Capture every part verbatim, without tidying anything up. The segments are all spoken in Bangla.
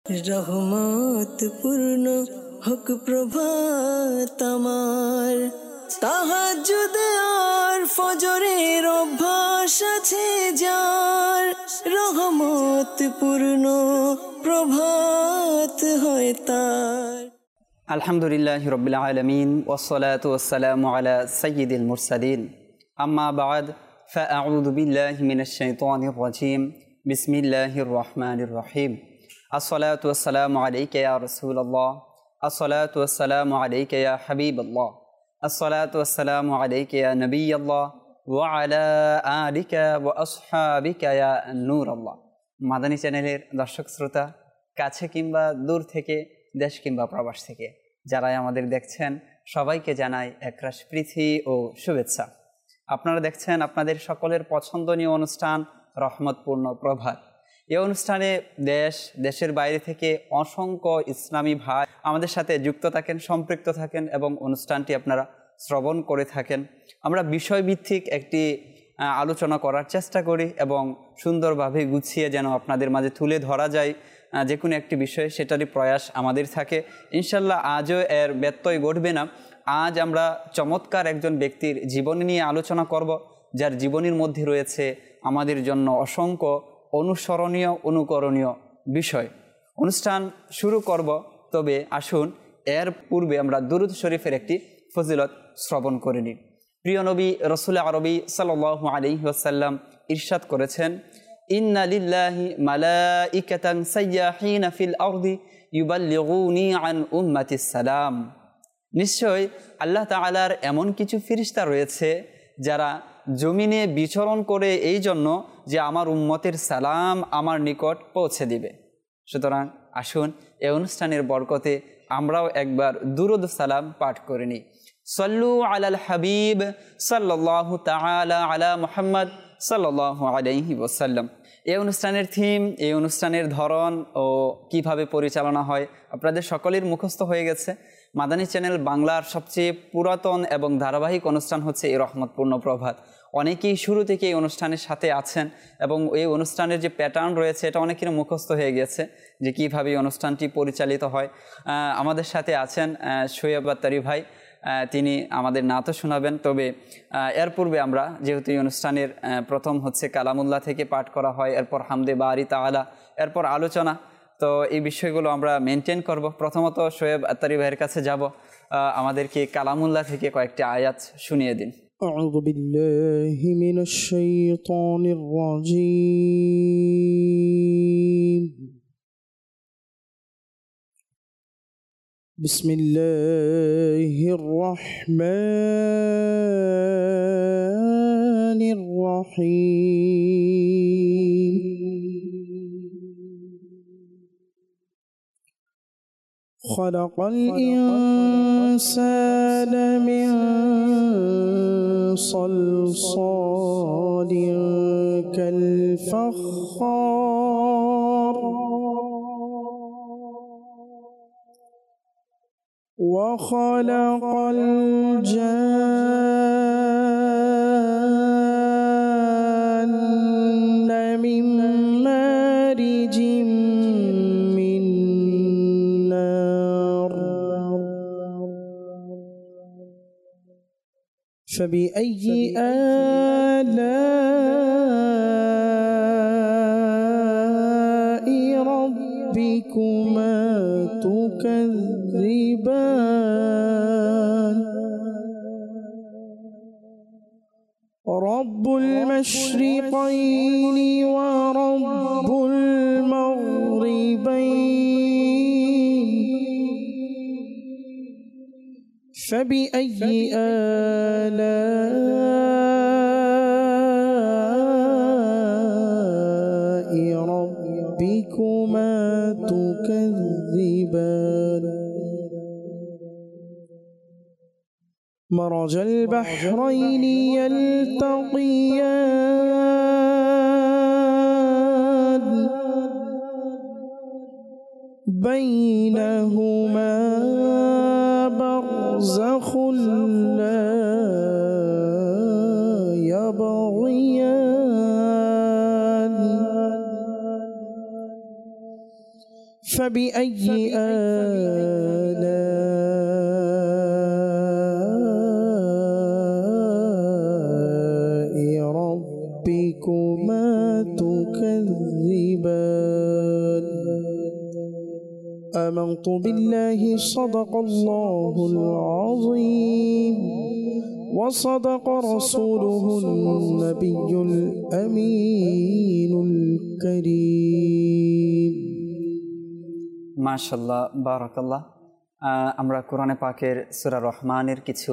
রহমত পূর্ণ হোক প্রভাত আমার, তাহাজ্জুদে আর ফজরের অভ্যাস আছে যার, রহমত পূর্ণ প্রভাত হয় তার। আলহামদুলিল্লাহি রাব্বিল আলামিন ওয়াসসালাতু ওয়াসসালামু আলা সাইয়্যিদিল মুরসালিন, আম্মা বা'দ, ফাআউযু বিল্লাহি মিনাশ শাইতানির রাজীম, বিসমিল্লাহির রহমানির রহিম। আসসালাতু ওয়াসসালামু আলাইকা ইয়া রাসূলুল্লাহ, আসসালাতু ওয়াসসালামু আলাইকা ইয়া হাবিবাল্লাহ, আসসালাতু ওয়াসসালামু আলাইকা ইয়া নবিয়াল্লাহ ওয়া আলা আলিকা ওয়া আসহাবিকা ইয়া নূরাল্লাহ। মাদানী চ্যানেলের দর্শক শ্রোতা, কাছে কিংবা দূর থেকে, দেশ কিংবা প্রবাস থেকে যারাই আমাদের দেখছেন, সবাইকে জানাই একরাশ প্রীতি ও শুভেচ্ছা। আপনারা দেখছেন আপনাদের সকলের পছন্দনীয় অনুষ্ঠান রহমতপূর্ণ প্রভাত। এই অনুষ্ঠানে দেশ দেশের বাইরে থেকে অসংখ্য ইসলামী ভাই আমাদের সাথে যুক্ত থাকেন, সম্পৃক্ত থাকেন এবং অনুষ্ঠানটি আপনারা শ্রবণ করে থাকেন। আমরা বিষয়ভিত্তিক একটি আলোচনা করার চেষ্টা করি এবং সুন্দরভাবে গুছিয়ে যেন আপনাদের মাঝে তুলে ধরা যায় যে কোনো একটি বিষয়, সেটারই প্রয়াস আমাদের থাকে। ইনশাল্লাহ আজও এর ব্যত্যয় ঘটবে না। আজ আমরা চমৎকার একজন ব্যক্তির জীবনী নিয়ে আলোচনা করব, যার জীবনীর মধ্যে রয়েছে আমাদের জন্য অসংখ্য অনুসরণীয় অনুকরণীয় বিষয়। অনুষ্ঠান শুরু করব, তবে আসুন এর পূর্বে আমরা দুরূদ শরীফের একটি ফজিলত শ্রবণ করে নিই। প্রিয় নবী রাসূল আরবি সাল্লাল্লাহু আলাইহি ওয়াসাল্লাম ইরশাদ করেছেন, ইন্না লিল্লাহি মালাইকাতান সাইয়াহিনা ফিল আরদি ইউবাল্লিগুনি আন উম্মাতিস সালাম। নিশ্চয় আল্লাহ তাআলার এমন কিছু ফেরেশতা রয়েছে যারা জমিনে বিচরণ করে এই জন্য যে আমার উম্মতের সালাম আমার নিকট পৌঁছে দিবে। সুতরাং আসুন এই অনুষ্ঠানের বরকতে আমরাও একবার দুরূদ সালাম পাঠ করে নিই। সাল্লু আলাল হাবিব সাল্লাল্লাহু তাআলা আলা মুহাম্মদ সাল্লাল্লাহু আলাইহি ওয়াসাল্লাম। এই অনুষ্ঠানের থিম, এই অনুষ্ঠানের ধরন ও কিভাবে পরিচালনা হয় আপনাদের সকলের মুখস্থ হয়ে গেছে। মাদানী চ্যানেল বাংলার সবচেয়ে পুরাতন এবং ধারাবাহিক অনুষ্ঠান হচ্ছে এই রহমতপূর্ণ প্রভাত। অনেকেই শুরু থেকে এই অনুষ্ঠানের সাথে আছেন এবং এই অনুষ্ঠানের যে প্যাটার্ন রয়েছে এটা অনেকের মুখস্থ হয়ে গেছে যে কীভাবে এই অনুষ্ঠানটি পরিচালিত হয়। আমাদের সাথে আছেন শোয়েব আত্তারি ভাই, তিনি আমাদের নাতও শোনাবেন। তবে এর পূর্বে আমরা যেহেতু এই অনুষ্ঠানের প্রথম হচ্ছে কালামুল্লাহ থেকে পাঠ করা হয়, এরপর হামদে বারি তাআলা, এরপর আলোচনা, তো এই বিষয়গুলো আমরা মেনটেন করব। প্রথমত শোয়েব আত্তারি ভাইয়ের কাছে যাব, আমাদেরকে কালামুল্লাহ থেকে কয়েকটি আয়াত শুনিয়ে দিন। أعوذ بالله من الشيطان الرجيم بسم الله الرحمن الرحيم خلق الإنسان من صلصال كالفخار وخلق الجان من مارج من نار فبأي آلاء ربكما تكذبان رب المشرقين ورب المغربين فبأي آلاء ربكما تكذبان مرج البحرين يلتقيان بينهما برزخ لا يبغيان فبأي آلاء ربكما تكذبان آمنت بالله صدق الله العظيم وصدق رسوله النبي الأمين الكريم মাশাআল্লাহ বারাকাল্লাহ। আমরা কোরআনে পাকের সূরা রহমানের কিছু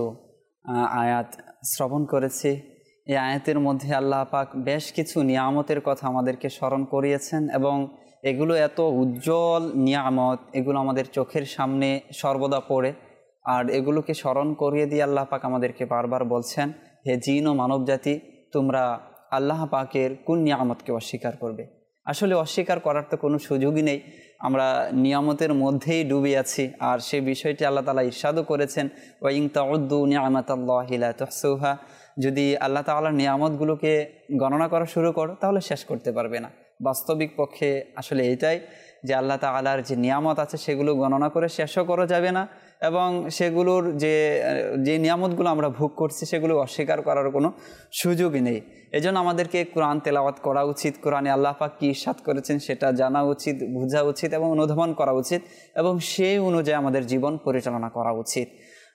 আয়াত শ্রবণ করেছি। এই আয়াতের মধ্যে আল্লাহ পাক বেশ কিছু নিয়ামতের কথা আমাদেরকে স্মরণ করিয়েছেন এবং এগুলো এত উজ্জ্বল নিয়ামত, এগুলো আমাদের চোখের সামনে সর্বদা পড়ে। আর এগুলোকে স্মরণ করিয়ে দিয়ে আল্লাহ পাক আমাদেরকে বারবার বলছেন, হে জিন ও মানবজাতি, তোমরা আল্লাহ পাকের কোন নিয়ামতকে অস্বীকার করবে? আসলে অস্বীকার করার তো কোনো সুযোগই নেই, আমরা নিয়ামতের মধ্যেই ডুবে আছি। আর সেই বিষয়টি আল্লাহ তাআলা ইরশাদও করেছেন, ওয়া ইন তাউদ্দু নি'মাতাল্লাহি লা তুহসুহা, যদি আল্লাহ তাআলার নিয়ামতগুলোকে গণনা করা শুরু করো তাহলে শেষ করতে পারবে না। বাস্তবিক পক্ষে আসলে এটাই যে আল্লাহ তাআলার যে নিয়ামত আছে সেগুলো গণনা করে শেষও করা যাবে না, এবং সেগুলোর যে যে নিয়ামতগুলো আমরা ভোগ করছি সেগুলো অস্বীকার করার কোনো সুযোগই নেই। এজন্য আমাদেরকে কোরআন তেলাওয়াত করা উচিত, কোরআনে আল্লাহ পাক কী ইরশাদ করেছেন সেটা জানা উচিত, বোঝা উচিত এবং অনুধাবন করা উচিত, এবং সেই অনুযায়ী আমাদের জীবন পরিচালনা করা উচিত।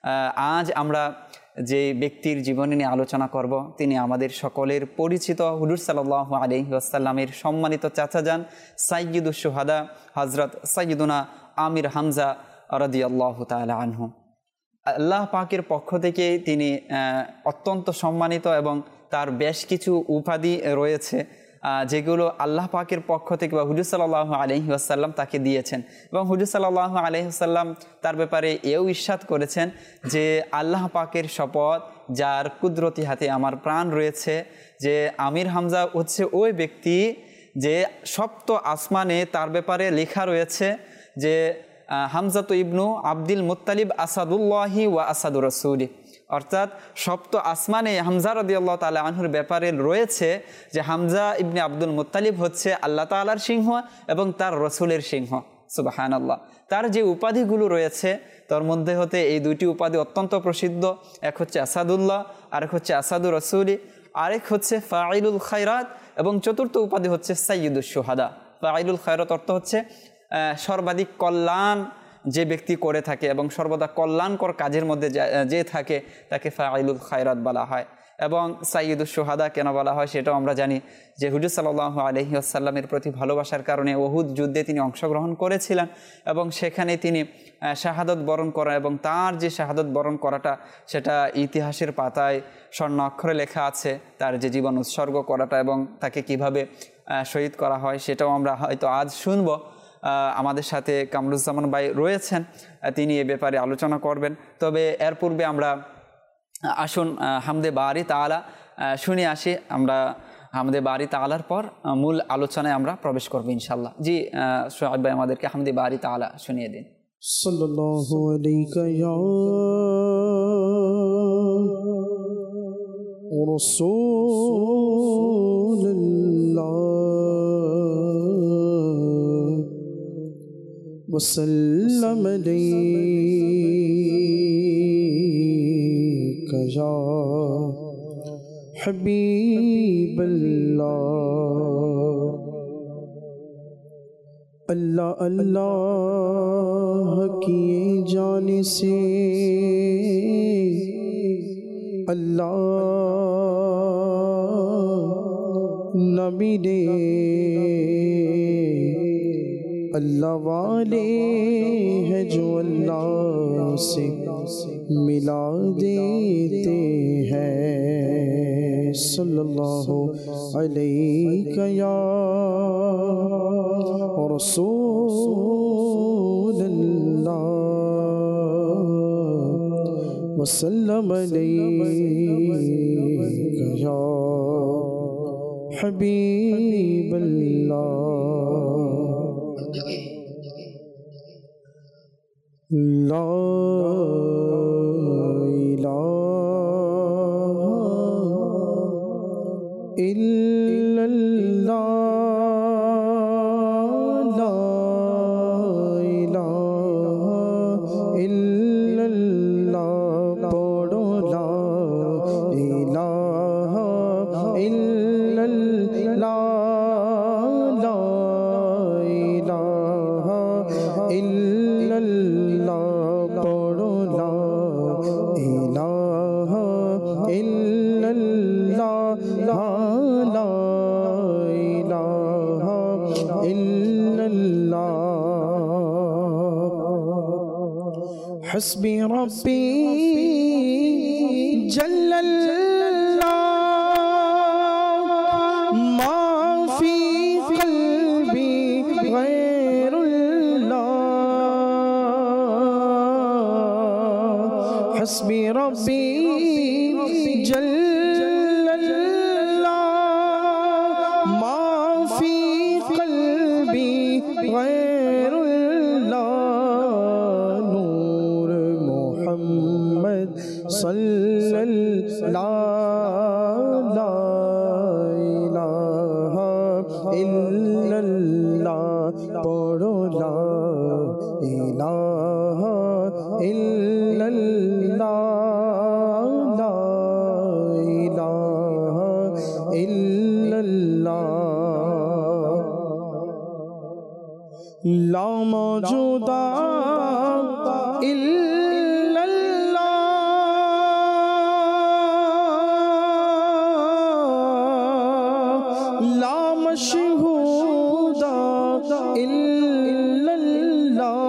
আজ আমরা যে ব্যক্তির জীবনী নিয়ে আলোচনা করব তিনি আমাদের সকলের পরিচিত হুজুর সাল্লাল্লাহু আলাইহি ওয়াসাল্লামের সম্মানিত চাচাজান সাইয়্যিদুশ শুহাদা হযরত সাইয়্যিদুনা আমির হামজা রাদিয়াল্লাহু তাআলা আনহু। আল্লাহ পাকের পক্ষ থেকে তিনি অত্যন্ত সম্মানিত এবং তার বেশ কিছু উপাধি রয়েছে যেগুলো আল্লাহ পাকের পক্ষ থেকে বা হুজুর সাল্লাল্লাহু আলাইহি ওয়াসাল্লাম তাকে দিয়েছেন। এবং হুজুর সাল্লাল্লাহু আলাইহি ওয়াসাল্লাম তার ব্যাপারে এও ইরশাদ করেছেন যে আল্লাহ পাকের শপথ, যার কুদরতি হাতে আমার প্রাণ রয়েছে, যে আমির হামজা হচ্ছে ওই ব্যক্তি যে সপ্ত আসমানে তার ব্যাপারে লেখা রয়েছে যে হামজাতু ইবনু আব্দুল মুত্তালিব আসাদুল্লাহি ওয়া আসাদুর রাসূলি, অর্থাৎ সপ্ত আসমানে হামজা রাদিয়াল্লাহু তাআলা আনহুর ব্যাপারে রয়েছে যে হামজা ইবনে আব্দুল মুত্তালিব হচ্ছে আল্লাহ তাআলার সিংহ এবং তার রসুলের সিংহ। সুবহানাল্লাহ। তার যে উপাধিগুলো রয়েছে তার মধ্যে হতে এই দুইটি উপাধি অত্যন্ত প্রসিদ্ধ, এক হচ্ছে আসাদুল্লাহ, আরেক হচ্ছে আসাদুর রাসূলি, আরেক হচ্ছে ফাইলুল খায়রাত, এবং চতুর্থ উপাধি হচ্ছে সাইয়্যিদুশ শুহাদা। ফাইলুল খায়রাত অর্থ হচ্ছে সর্বাধিক কল্যাণ যে ব্যক্তি করে থাকে এবং সর্বদা কল্যাণকর কাজের মধ্যে যে থাকে তাকে ফাইলুল খায়রাত বলা হয়। এবং সাইয়্যিদুশ শুহাদা কেন বলা হয় সেটাও আমরা জানি যে হুজুর সাল্লাল্লাহু আলাইহি ওয়াসাল্লামের প্রতি ভালোবাসার কারণে উহুদ যুদ্ধে তিনি অংশগ্রহণ করেছিলেন এবং সেখানে তিনি শাহাদত বরণ করা, এবং তার যে শাহাদত বরণ করাটা সেটা ইতিহাসের পাতায় স্বর্ণ অক্ষরে লেখা আছে। তার যে জীবন উৎসর্গ করাটা এবং তাকে কিভাবে শহীদ করা হয় সেটাও আমরা হয়তো আজ শুনবো। আমাদের সাথে কামরুজ্জামান ভাই রয়েছেন, তিনি এ ব্যাপারে আলোচনা করবেন। তবে এর পূর্বে আমরা আসুন হামদে বারি তাআলা শুনে আসি। আমরা হামদে বারি তাআলার পর মূল আলোচনায় আমরা প্রবেশ করব ইনশাআল্লাহ। জি সোহাইব ভাই আমাদেরকে হামদে বারি তাআলা শুনিয়ে দিন। সাল্লাল্লাহু আলাইকা ইয়া রাসূলুল্লাহ وسلم عليك يا حبيب الله اللہ اللہ کیے جانے سے اللہ نبی نے اللہ والے ہیں جو اللہ سے ملا دیتے ہیں صلی اللہ علیہ یا رسول اللہ وسلم علیہ یا حبیب اللہ لا الہ الا اللہ لا illallah poro la ilaha illallah la ilaha illallah poro la ilaha illallah la ilaha illallah حسبي ربي جل الله ما في قلبي غير الله حسبي ربي جل الله ما في قلبي غير محمد صلی اللہ لا الہ الا اللہ پڑھو لا الہ الا اللہ لا الہ الا اللہ لا موجودہ الا لا مشہود الا اللہ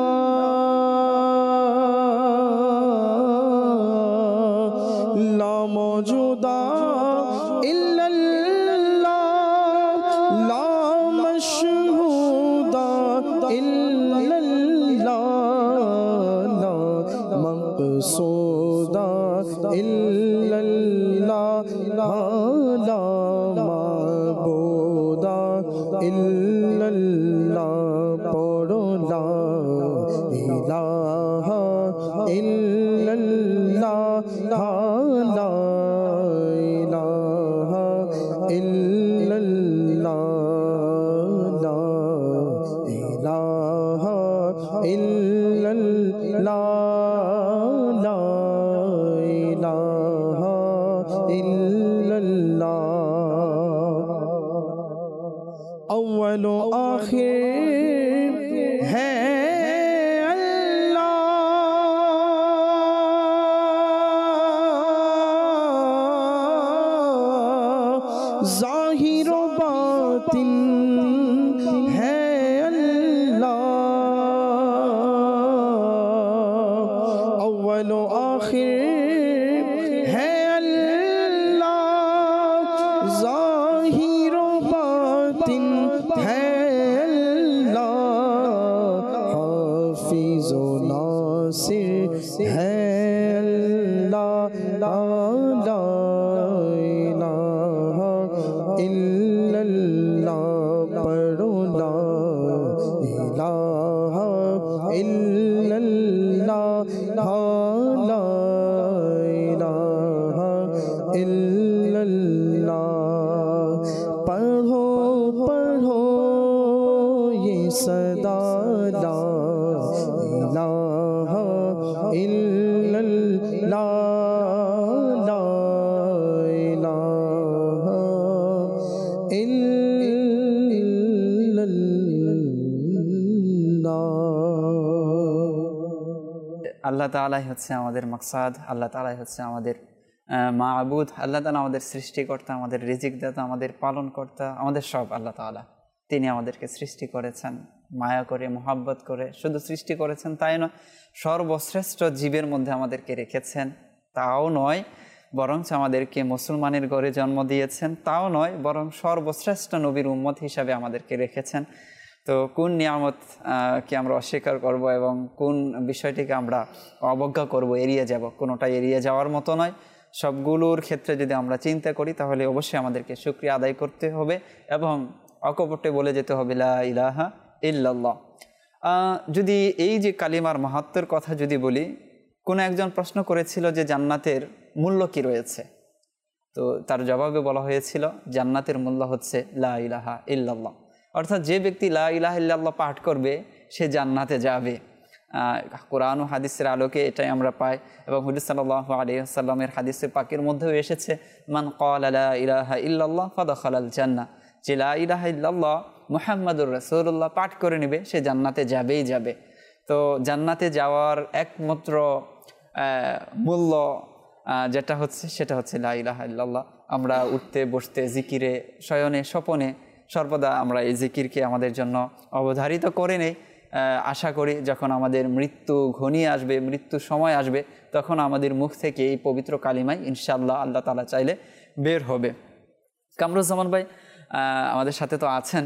لا موجود الا اللہ لا مشہود الا اللہ لا مقصود الا اللہ لا معبود الا اللہ پڑھو لا الہ الا اللہ لا الہ الا اللہ لا الہ الا اللہ لا الہ الا اللہ اول و آخر ہے اللہ ظاہر و باطن ہے اللہ اول و آخر ہے اللہ ظاہر و باطن ہے اللہ حافظ و ناصر ہے اللہ لا الہ الا اللہ پڑھو لا الہ الا اللہ لا الہ الا اللہ پڑھو پڑھو یہ صدا لا الہ الا اللہ لا الہ الا اللہ আল্লাহ তাআলাই হচ্ছে আমাদের মাকসাদ, আল্লাহ তাআলাই হচ্ছে আমাদের মাবুদ, আল্লাহ তাআলা আমাদের সৃষ্টিকর্তা, আমাদের রিজিক দাতা, আমাদের পালনকর্তা, আমাদের সব আল্লাহ তাআলা। তিনি আমাদেরকে সৃষ্টি করেছেন মায়া করে, মোহাব্বত করে। শুধু সৃষ্টি করেছেন তাই নয়, সর্বশ্রেষ্ঠ জীবের মধ্যে আমাদেরকে রেখেছেন তাও নয়, বরং আমাদেরকে মুসলমানের ঘরে জন্ম দিয়েছেন তাও নয়, বরং সর্বশ্রেষ্ঠ নবীর উম্মত হিসাবে আমাদেরকে রেখেছেন। তো কোন নিয়ামত কি আমরা অস্বীকার করব এবং কোন বিষয়টিকে আমরা অবজ্ঞা করব, এড়িয়ে যাব? কোনোটাই এড়িয়ে যাওয়ার মতো নয়। সবগুলোর ক্ষেত্রে যদি আমরা চিন্তা করি তাহলে অবশ্যই আমাদেরকে শুকরিয়া আদায় করতে হবে এবং অকপটে বলে যেতে হবে লা ইলাহা ইল্লাল্লাহ। যদি এই যে কালিমার মাহাত্ম্যের কথা যদি বলি, কোনো একজন প্রশ্ন করেছিল যে জান্নাতের মূল্য কি রয়েছে, তো তার জবাবে বলা হয়েছিল জান্নাতের মূল্য হচ্ছে লা ইলাহা ইল্লাল্লাহ। অর্থাৎ যে ব্যক্তি লা ইলাহা ইল্লাল্লাহ পাঠ করবে সে জান্নাতে যাবে। কোরআন ও হাদিসের আলোকে এটাই আমরা পাই। এবং হুজুর সাল্লাল্লাহু আলাইহি ওয়াসাল্লামের হাদিসে পাকের মধ্যেও এসেছে, মান ক্বালা লা ইলাহা ইল্লাল্লাহ ফাদাখালাল জান্নাহ, যে লা ইলাহা ইল্লাল্লাহ মুহাম্মাদুর রাসূলুল্লাহ পাঠ করে নেবে সে জান্নাতে যাবেই যাবে। তো জান্নাতে যাওয়ার একমাত্র মূল্য যেটা হচ্ছে সেটা হচ্ছে লা ইলাহা ইল্লাল্লাহ। আমরা উঠতে বসতে জিকিরে শয়নে স্বপনে সর্বদা আমরা এই জিকিরকে আমাদের জন্য অবধারিত করে নেই। আশা করি যখন আমাদের মৃত্যু ঘনিয়ে আসবে, মৃত্যু সময় আসবে, তখন আমাদের মুখ থেকে এই পবিত্র কালিমাই ইনশাআল্লাহ আল্লাহ তাআলা চাইলে বের হবে। কামরুজ্জামান ভাই আমাদের সাথে তো আছেন।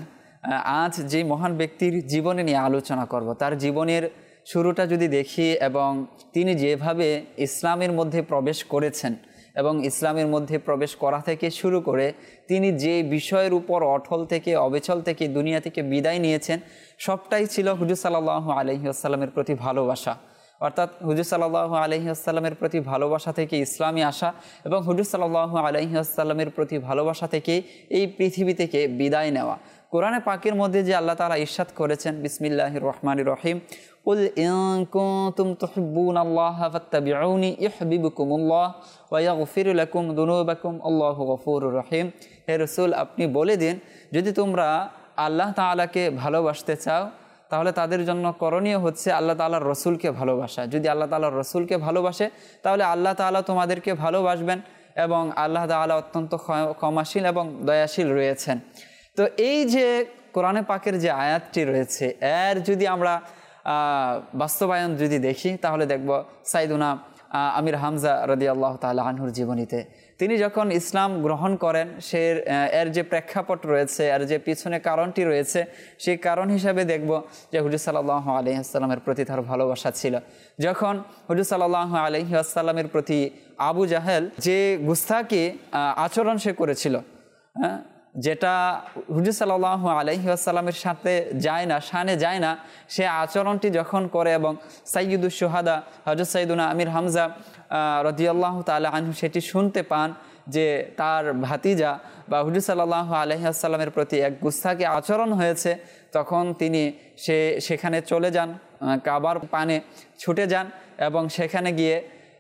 আজ যে মহান ব্যক্তির জীবনে নিয়ে আলোচনা করব, তার জীবনের শুরুটা যদি দেখি এবং তিনি যেভাবে ইসলামের মধ্যে প্রবেশ করেছেন এবং ইসলামের মধ্যে প্রবেশ করা থেকে শুরু করে তিনি যে বিষয়ের উপর অটল থেকে অবিচল থেকে দুনিয়া থেকে বিদায় নিয়েছেন, সবটাই ছিল হুজুর সাল্লাল্লাহু আলাইহি ওয়াসাল্লামের প্রতি ভালোবাসা। অর্থাৎ হুজুর সাল্লাল্লাহু আলাইহি ওয়াসাল্লামের প্রতি ভালোবাসা থেকে ইসলামে আসা এবং হুজুর সাল্লাল্লাহু আলাইহি ওয়াসাল্লামের প্রতি ভালোবাসা থেকে এই পৃথিবী থেকে বিদায় নেওয়া। কোরআনে পাকের মধ্যে যে আল্লাহ তাআলা ইরশাদ করেছেন, বিসমিল্লাহির রহমানির রহিম, কুল ইন কুনতুম তুহিব্বুনাল্লাহা ফাত্তাবিউনি ইউহিব্বুকুমুল্লাহ ওয়া ইয়াগফির লাকুম যুনুবাকুম আল্লাহু গফুরুর রহিম। হে রাসূল, আপনি বলে দিন, যদি তোমরা আল্লাহ তাআলাকে ভালোবাসতে চাও তাহলে তাদের জন্য করণীয় হচ্ছে আল্লাহ তাআলার রসুলকে ভালোবাসা। যদি আল্লাহ তাআলার রসুলকে ভালোবাসে তাহলে আল্লাহ তাআলা তোমাদেরকে ভালোবাসবেন এবং আল্লাহ তাআলা অত্যন্ত ক্ষমাশীল এবং দয়াশীল রয়েছেন। তো এই যে কোরআনে পাকের যে আয়াতটি রয়েছে, এর যদি আমরা বাস্তবায়ন যদি দেখি তাহলে দেখব সাইদুনা আমির হামজা রাদিয়াল্লাহু তাআলা আনহুর জীবনীতে তিনি যখন ইসলাম গ্রহণ করেন, সে এর যে প্রেক্ষাপট রয়েছে, এর যে পিছনে কারণটি রয়েছে, সেই কারণ হিসাবে দেখব যে হুজুর সাল্লাল্লাহু আলাইহি ওয়াসাল্লামের প্রতি তার ভালোবাসা ছিল। যখন হুজুর সাল্লাল্লাহু আলাইহি ওয়াসাল্লামের প্রতি আবু জাহেল যে গুস্তাকি আচরণ সে করেছিল, হ্যাঁ, যেটা হুজুর সাল্লাল্লাহু আলাইহি ওয়াসাল্লামের সাথে যায় না, শানে যায় না, সে আচরণটি যখন করে এবং সাইয়্যিদুশ শুহাদা হযরত সাইয়্যিদুনা আমির হামজা রাদিয়াল্লাহু তাআলা আনহু সেটি শুনতে পান যে তার ভাতিজা বা হুজুর সাল্লাল্লাহু আলাইহি ওয়াসাল্লামের প্রতি এক গুস্তাকি আচরণ হয়েছে, তখন তিনি সে সেখানে চলে যান, কাবার পানে ছুটে যান এবং সেখানে গিয়ে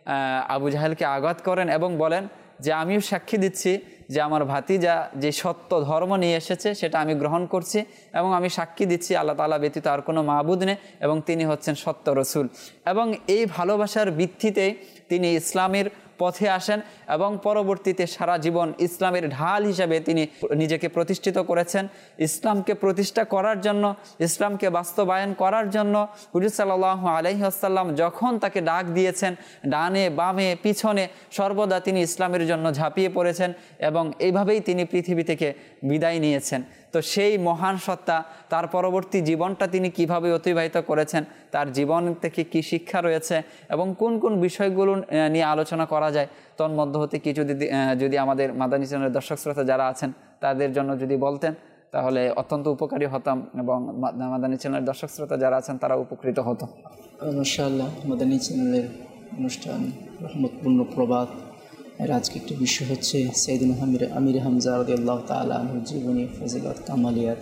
আবু জাহেলকে আঘাত করেন এবং বলেন যে আমিও সাক্ষী দিচ্ছি যে আমার ভাতিজা যে সত্য ধর্ম নিয়ে এসেছে সেটা আমি গ্রহণ করছি এবং আমি সাক্ষী দিচ্ছি আল্লাহ তাআলা ব্যতীত আর কোনো মাবুদ নেই এবং তিনি হচ্ছেন সত্য রসুল। এবং এই ভালোবাসার ভিত্তিতে তিনি ইসলামের পথে আসেন এবং পরবর্তীতে সারা জীবন ইসলামের ঢাল হিসাবে তিনি নিজেকে প্রতিষ্ঠিত করেছেন। ইসলামকে প্রতিষ্ঠা করার জন্য, ইসলামকে বাস্তবায়ন করার জন্য হুজুর সাল্লাল্লাহু আলাইহি ওয়াসাল্লাম যখন তাকে ডাক দিয়েছেন, ডানে বামে পিছনে সর্বদা তিনি ইসলামের জন্য ঝাঁপিয়ে পড়েছেন এবং এইভাবেই তিনি পৃথিবী থেকে বিদায় নিয়েছেন। তো সেই মহান সত্তা তার পরবর্তী জীবনটা তিনি কিভাবে অতিবাহিত করেছেন, তার জীবন থেকে কি শিক্ষা রয়েছে এবং কোন কোন বিষয়গুলো নিয়ে আলোচনা করা যায়, তন্মধ্য হতে কি যদি যদি আমাদের মাদানী চ্যানেলের দর্শক শ্রোতা যারা আছেন তাদের জন্য যদি বলতেন তাহলে অত্যন্ত উপকারী হতাম এবং মাদানী চ্যানেলের দর্শক শ্রোতা যারা আছেন তারা উপকৃত হতো। মাশাআল্লাহ, মাদানী চ্যানেলের অনুষ্ঠান রহমতপূর্ণ প্রবাদ এর আজকে একটি বিষয় হচ্ছে সাইয়্যিদুনা আমির আমির হামজা রাদিয়াল্লাহু তাআলা আনহু জীবনী, ফজিলত, কামালিয়াত।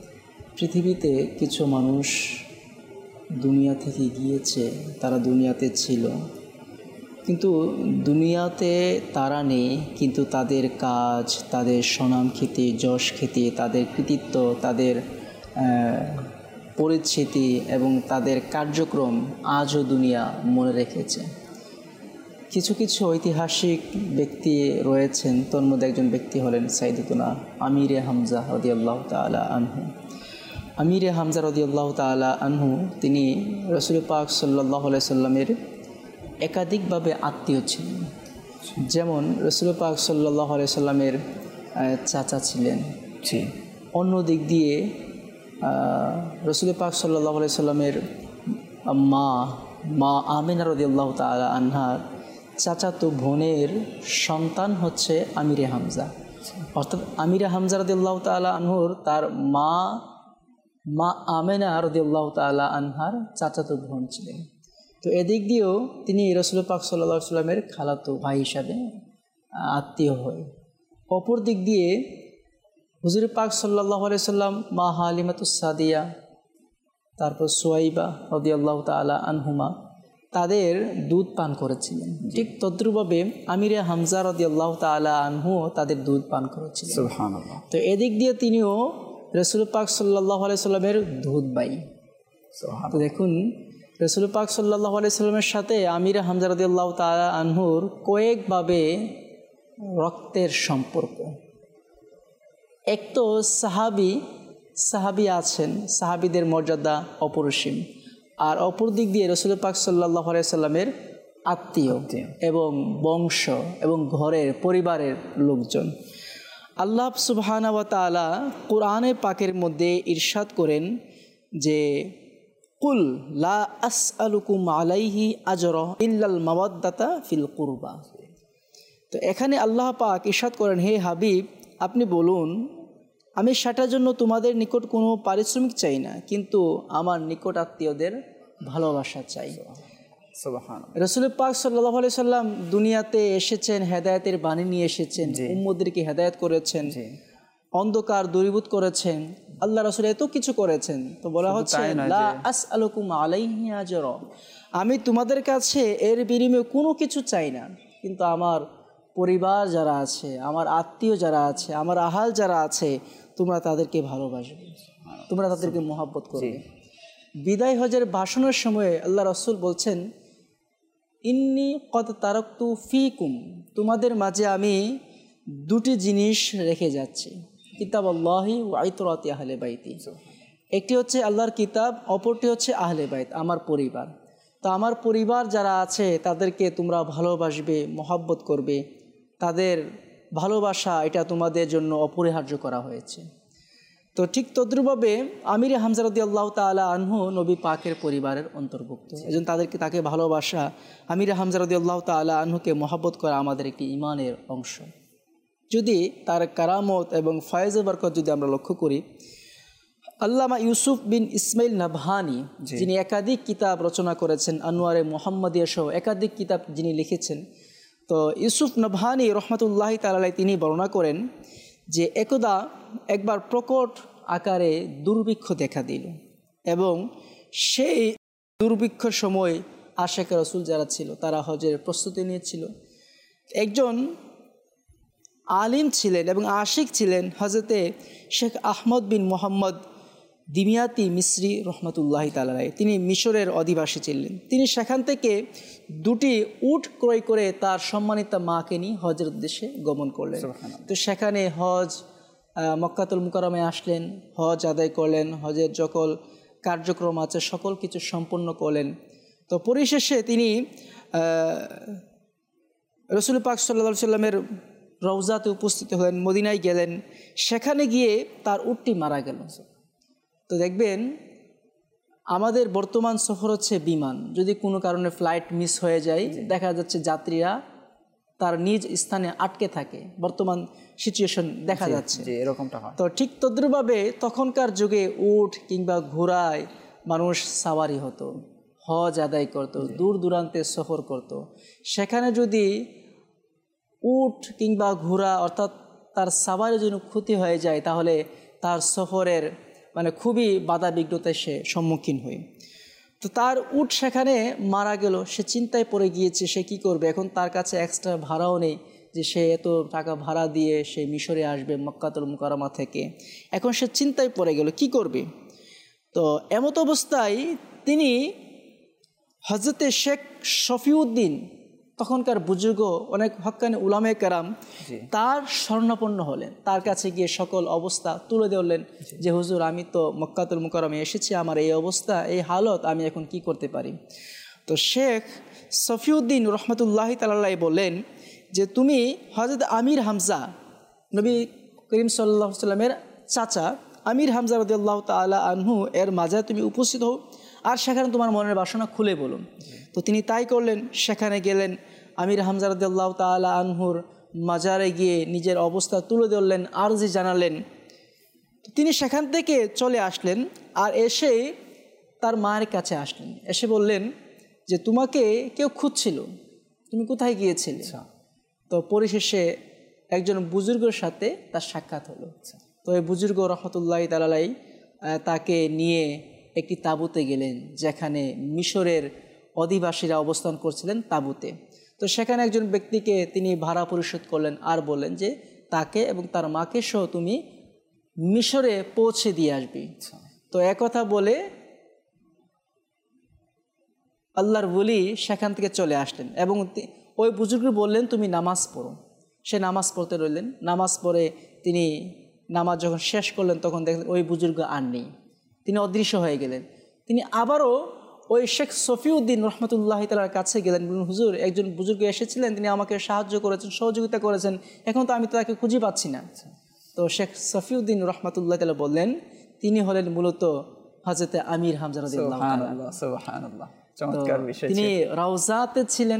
পৃথিবীতে কিছু মানুষ দুনিয়া থেকে গিয়েছে, তারা দুনিয়াতে ছিল কিন্তু দুনিয়াতে তারা নেই, কিন্তু তাদের কাজ, তাদের সুনাম খ্যাতি, যশ খ্যাতি, তাদের কৃতিত্ব, তাদের পরিচিতি এবং তাদের কার্যক্রম আজও দুনিয়া মনে রেখেছে। কিছু কিছু ঐতিহাসিক ব্যক্তি রয়েছেন, তোর মধ্যে একজন ব্যক্তি হলেন সাইয়্যিদুনা আমিরে হামজা রাদিয়াল্লাহু তাআলা আনহু। আমিরে হামজা রাদিয়াল্লাহু তাআলা আনহু তিনি রাসূল পাক সাল্লাল্লাহু আলাইহি সাল্লামের একাধিকভাবে আত্মীয় ছিলেন। যেমন রাসূল পাক সাল্লাল্লাহু আলাইহি সাল্লামের চাচা ছিলেন। জি। অন্য দিক দিয়ে রাসূল পাক সাল্লাল্লাহু আলাইহি সাল্লামের মা মা আমিনা রাদিয়াল্লাহু তাআলা আনহার চাচাতো বোনের সন্তান হচ্ছে আমিরে হামজা। অর্থাৎ আমিরে হামজা রাদিয়াল্লাহু তাআলা আনহুর তার মা মা আমিনা রাদিয়াল্লাহু তাআলা আনহার চাচাতো বোন ছিলেন। তো এদিক দিয়েও তিনি রাসূল পাক সাল্লাল্লাহু আলাইহি সাল্লামের খালাতো ভাই হিসাবে আত্মীয় হয়। অপর দিক দিয়ে হুজুর পাক সাল্লাল্লাহু আলাইহি সাল্লাম মা হালিমাতুস সাদিয়া তারপর সুয়াইবা রাদিয়াল্লাহু তাআলা আনহুমা তাদের দুধ পান করেছিলেন। ঠিক তদ্রুপভাবে আমিরে হামজা রাদিয়াল্লাহু তাআলা আনহু তাদের দুধ পান করেছিলেন। সুবহানাল্লাহ। তো এদিক দিয়ে তিনিও রাসূল পাক সাল্লাল্লাহু আলাইহি সাল্লামের দুধ ভাই। তো দেখুন রাসূল পাক সাল্লাল্লাহু আলাইহি সাল্লামের সাথে আমিরে হামজা রাদিয়াল্লাহু তাআলা আনহুর কয়েকভাবে রক্তের সম্পর্ক। এক তো সাহাবি সাহাবি আছেন, সাহাবিদের মর্যাদা অপরিসীম, আর অপর দিক দিয়ে রাসূল পাক সাল্লাল্লাহু আলাইহি সাল্লামের আত্মীয় এবং বংশ এবং ঘরের পরিবারের লোকজন। আল্লাহ সুবহানাহু ওয়া তাআলা কোরআনে পাকের মধ্যে ইরশাদ করেন যে কুল লা আসআলুকুম আলাইহি আজরা ইল্লাল মাওয়াদ্দাতা ফিল কুরবা। তো এখানে আল্লাহ পাক ইরশাদ করেন, হে হাবিব আপনি বলুন আমি সেটার জন্য তোমাদের নিকট কোনো পারিশ্রমিক চাই না, কিন্তু আমার নিকট আত্মীয়দের ভালোবাসা চাই। সুবহানাল্লাহ। রাসূল পাক সাল্লাল্লাহু আলাইহি সাল্লাম দুনিয়াতে এসেছেন, হেদায়েতের বাণী নিয়ে এসেছেন, উম্মতদেরকে হেদায়েত করেছেন, অন্ধকার দূরীভূত করেছেন, আল্লাহ রাসূল এত কিছু করেছেন। তো বলা হচ্ছে লা আসআলুকুম আলাইহি আজরা, আমি তোমাদের কাছে এর বিনিময়ে কোনো কিছু চাই না, কিন্তু আমার পরিবার যারা আছে, আমার আত্মীয় যারা আছে, আমার আহাল যারা আছে, তোমরা তাদেরকে ভালোবাসবে, তোমরা তাদেরকে মহব্বত করবে। বিদায় হজের ভাষণের সময় আল্লাহ রাসূল বলছেন ইন্নী কদ তারাকতু ফিকুম, তোমাদের মাঝে আমি দুটি জিনিস রেখে যাচ্ছি, কিতাবাল্লাহি ওয়া ইতরাতি আহলে বাইতি। একটি হচ্ছে আল্লাহর কিতাব, অপরটি হচ্ছে আহলে বাইত, আমার পরিবার। তো আমার পরিবার যারা আছে তাদেরকে তোমরা ভালোবাসবে, মহব্বত করবে, তাদের ভালোবাসা এটা তোমাদের জন্য অপরিহার্য করা হয়েছে। তো ঠিক তদ্রুপভাবে আমিরে হামজা রাদিয়াল্লাহু তাআলা আনহু নবী পাকের পরিবারের অন্তর্ভুক্ত, এজন্য তাদেরকে তাকে ভালোবাসা, আমিরে হামজা রাদিয়াল্লাহু তাআলা আনহুকে মহব্বত করা আমাদের একটি ঈমানের অংশ। যদি তার কারামত এবং ফয়েজ বরকত যদি আমরা লক্ষ্য করি, আল্লামা ইউসুফ বিন ইসমাইল নাবহানি যিনি একাধিক কিতাব রচনা করেছেন, আনোয়ারে মুহাম্মাদিয়া সহ একাধিক কিতাব যিনি লিখেছেন, তো ইউসুফ নাবহানি রহমতুল্লাহি তাআলা আলাইহি তিনি বর্ণনা করেন যে একদা একবার প্রকট আকারে দুর্ভিক্ষ দেখা দিল, এবং সেই দুর্ভিক্ষর সময় আশেক রাসূল যারা ছিল তারা হজের প্রস্তুতি নিয়েছিল। একজন আলিম ছিলেন এবং আশিক ছিলেন হজরতে শেখ আহমদ বিন মোহাম্মদ দিমিয়াতি মিসরি রহমতুল্লাহি তাআলা আলাইহি, তিনি মিশরের অধিবাসী ছিলেন। তিনি সেখান থেকে দুটি উট ক্রয় করে তার সম্মানিত মাকে নিয়ে হজের উদ্দেশ্যে গমন করলেন। তো সেখানে হজ মক্কাতুল মুকাররমায় আসলেন, হজ আদায় করলেন, হজের সকল কার্যক্রম আছে সকল কিছু সম্পন্ন করলেন। তো পরিশেষে তিনি রাসূল পাক সাল্লাল্লাহু আলাইহি সাল্লামের রওজাতে উপস্থিত হলেন, মদিনায় গেলেন, সেখানে গিয়ে তার উটটি মারা গেল। তো দেখবেন আমাদের বর্তমান সফর হচ্ছে বিমান, যদি কোনো কারণে ফ্লাইট মিস হয়ে যায় দেখা যাচ্ছে যাত্রীরা তার নিজ স্থানে আটকে থাকে, বর্তমান সিচুয়েশন দেখা যাচ্ছে এরকমটা হয়। তো ঠিক তদ্রুপভাবে তখনকার যুগে উট কিংবা ঘোড়ায় মানুষ সাওয়ারি হতো, হজ আদায় করত, দূর দূরান্তে সফর করত। সেখানে যদি উট কিংবা ঘোড়া অর্থাৎ তার সাওয়ারের জন্য ক্ষতি হয়ে যায় তাহলে তার সফরের মানে খুবই বাধা বিঘ্নতায় সে সম্মুখীন হয়। তো তার উট সেখানে মারা গেল, সে চিন্তায় পড়ে গিয়েছে সে কি করবে। এখন তার কাছে এক্সট্রা ভাড়াও নেই যে সে এত টাকা ভাড়া দিয়ে সে মিশরে আসবে মক্কাতুল মুকাররমা থেকে। এখন সে চিন্তায় পড়ে গেল কি করবে। তো এমত অবস্থায় তিনি হজরতে শেখ শফিউদ্দিন, তখনকার বুজুর্গ অনেক হক্কানি উলামায়ে কেরাম, তার শরণাপন্ন হলেন, তার কাছে গিয়ে সকল অবস্থা তুলে ধরলেন যে হুজুর আমি তো মক্কাতুল মুকাররমায় এসেছি, আমার এই অবস্থা এই হালত, আমি এখন কি করতে পারি। তো শেখ শফিউদ্দিন রহমতুল্লাহি তাআলা আলাইহি বললেন যে তুমি হযরত আমির হামজা, নবী করিম সাল্লাল্লাহু আলাইহি সাল্লামের চাচা আমির হামজা রাদিয়াল্লাহু তাআলা আনহু এর মাঝে তুমি উপস্থিত হও, আর সেখানে তোমার মনের বাসনা খুলে বলুন। তো তিনি তাই করলেন, সেখানে গেলেন, আমির হামজা রাদিয়াল্লাহু তাআলা আনহুর মাজারে গিয়ে নিজের অবস্থা তুলে ধরলেন, আরজি জানালেন। তিনি সেখান থেকে চলে আসলেন আর এসে তার মায়ের কাছে আসলেন, এসে বললেন যে তোমাকে কেউ খুঁজছিল, তুমি কোথায় গিয়েছিলে। তো পরিশেষে একজন বুজুর্গের সাথে তার সাক্ষাৎ হলো। তো এই বুজুর্গ রহমতুল্লাহি তাআলা আলাইহি তাকে নিয়ে একটি তাঁবুতে গেলেন, যেখানে মিশরের অধিবাসীরা অবস্থান করছিলেন তাঁবুতে। তো সেখানে একজন ব্যক্তিকে তিনি ভাড়া পরিশোধ করলেন আর বললেন যে তাকে এবং তার মাকে সহ তুমি মিশরে পৌঁছে দিয়ে আসবি। তো একথা বলে আল্লাহর ওলি সেখান থেকে চলে আসলেন এবং ওই বুজুর্গ বললেন তুমি নামাজ পড়ো। সে নামাজ পড়তে রইলেন। নামাজ পড়ে তিনি নামাজ যখন শেষ করলেন তখন দেখলেন ওই বুজুর্গ আর নেই, তিনি অদৃশ্য হয়ে গেলেন। তিনি আবারও ওই শেখ সফিউদ্দিন রহমতুল্লাহ তাআলার কাছে গেলেন, বললেন হুজুর একজন বুজুর্গ এসেছিলেন, তিনি আমাকে সাহায্য করেছেন, সহযোগিতা করেছেন, এখন তো আমি তো তাকে খুঁজে পাচ্ছি না। তো শেখ সফিউদ্দিন রহমতুল্লাহ তাআলা বললেন তিনি হলেন মূলত হযরতে আমির হামজা রাদিয়াল্লাহু তাআলা। সুবহানাল্লাহ, চমৎকার বিষয়। তিনি রওজাতে ছিলেন,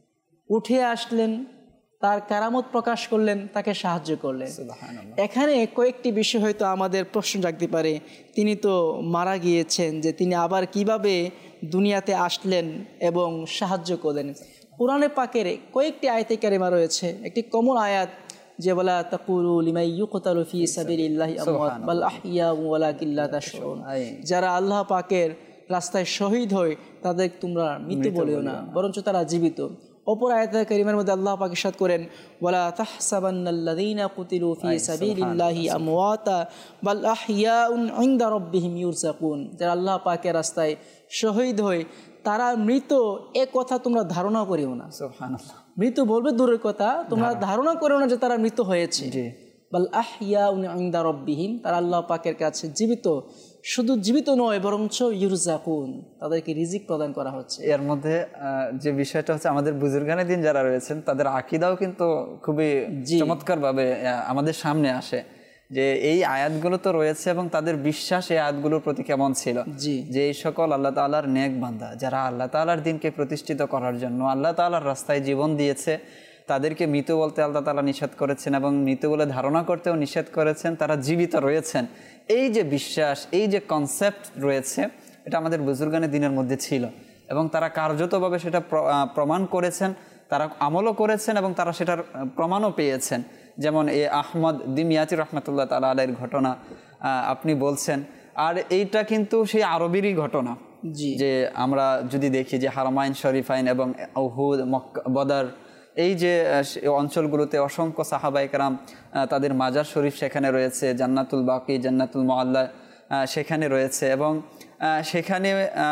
উঠে আসলেন, তার কারামত প্রকাশ করলেন, তাকে সাহায্য করলেন। এখানে কয়েকটি বিষয় হয়তো আমাদের প্রশ্ন জাগতে পারে, তিনি তো মারা গিয়েছেন, যে তিনি আবার কিভাবে দুনিয়াতে আসলেন এবং সাহায্য করলেন। কোরআনে পাকের কয়েকটি আয়াতে কারিমা রয়েছে। একটি কমন আয়াত যে বলা তাকুলু লিমান ইউকতালু ফি সাবিলিল্লাহি আমওয়াত বাল আহইয়া ওয়ালাকিন লা তাশউরুন, যারা আল্লাহ পাকের রাস্তায় শহীদ হয় তাদের তোমরা মৃত্যু বলিও না, বরঞ্চ তারা জীবিত। অপর আয়াতে কারিমার মধ্যে আল্লাহ পাক ইরশাদ করেন ওয়ালা তাহসাবান্নাল্লাযীনা কুতিলু ফি সাবিলিল্লাহি আমওয়াতা বাল আহইয়াউন ইনদা রাব্বিহিম ইউরযাকুন, যারা আল্লাহ পাকের রাস্তায় শহীদ হয় তারা মৃত, এ কথা তোমরা ধারণা করিও না। সুবহানাল্লাহ, মৃত বলবে দূরের কথা, তোমরা ধারণা করিও না যে তারা মৃত হয়েছে। বাল আহইয়াউন ইনদা রাব্বিহিম, তারা আল্লাহ পাকের কাছে জীবিত। শুধু জীবিত নয় বরঞ্চ ইউরযাকুন, তাদেরকে রিজিক প্রদান করা হচ্ছে। এর মধ্যে যে বিষয়টা হচ্ছে আমাদের বুজুর্গানে দিন যারা রয়েছেন তাদের আকীদাও কিন্তু খুবই চমৎকারভাবে আমাদের সামনে আসে, যে এই আয়াতগুলো তো রয়েছে এবং তাদের বিশ্বাস এই আয়াতগুলোর প্রতি কেমন ছিল, যে এই সকল আল্লাহ তাআলার নেক বান্দা যারা আল্লাহ তাআলার দিনকে প্রতিষ্ঠিত করার জন্য আল্লাহ তাআলার রাস্তায় জীবন দিয়েছে, তাদেরকে মৃত বলতে আল্লাহ তাআলা নিষেধ করেছেন এবং মৃত বলে ধারণা করতেও নিষেধ করেছেন, তারা জীবিত রয়েছেন। এই যে বিশ্বাস, এই যে কনসেপ্ট রয়েছে, এটা আমাদের বুজুর্গানে দিনের মধ্যে ছিল এবং তারা কার্যতভাবে সেটা প্রমাণ করেছেন, তারা আমলও করেছেন এবং তারা সেটার প্রমাণও পেয়েছেন। যেমন এ আহমদ দিমিয়াতি রহমতুল্লাহ তাআলা আলাইহির ঘটনা আপনি বলছেন, আর এইটা কিন্তু সেই আরবেরই ঘটনা। যে আমরা যদি দেখি যে হারামাইন শরীফাইন এবং উহুদ, মক্কা, বদর, এই যে অঞ্চলগুলোতে অসংখ্য সাহাবায়ে কেরাম তাদের মাজার শরীফ সেখানে রয়েছে, জান্নাতুল বাকি, জান্নাতুল মুআল্লা সেখানে রয়েছে এবং সেখানে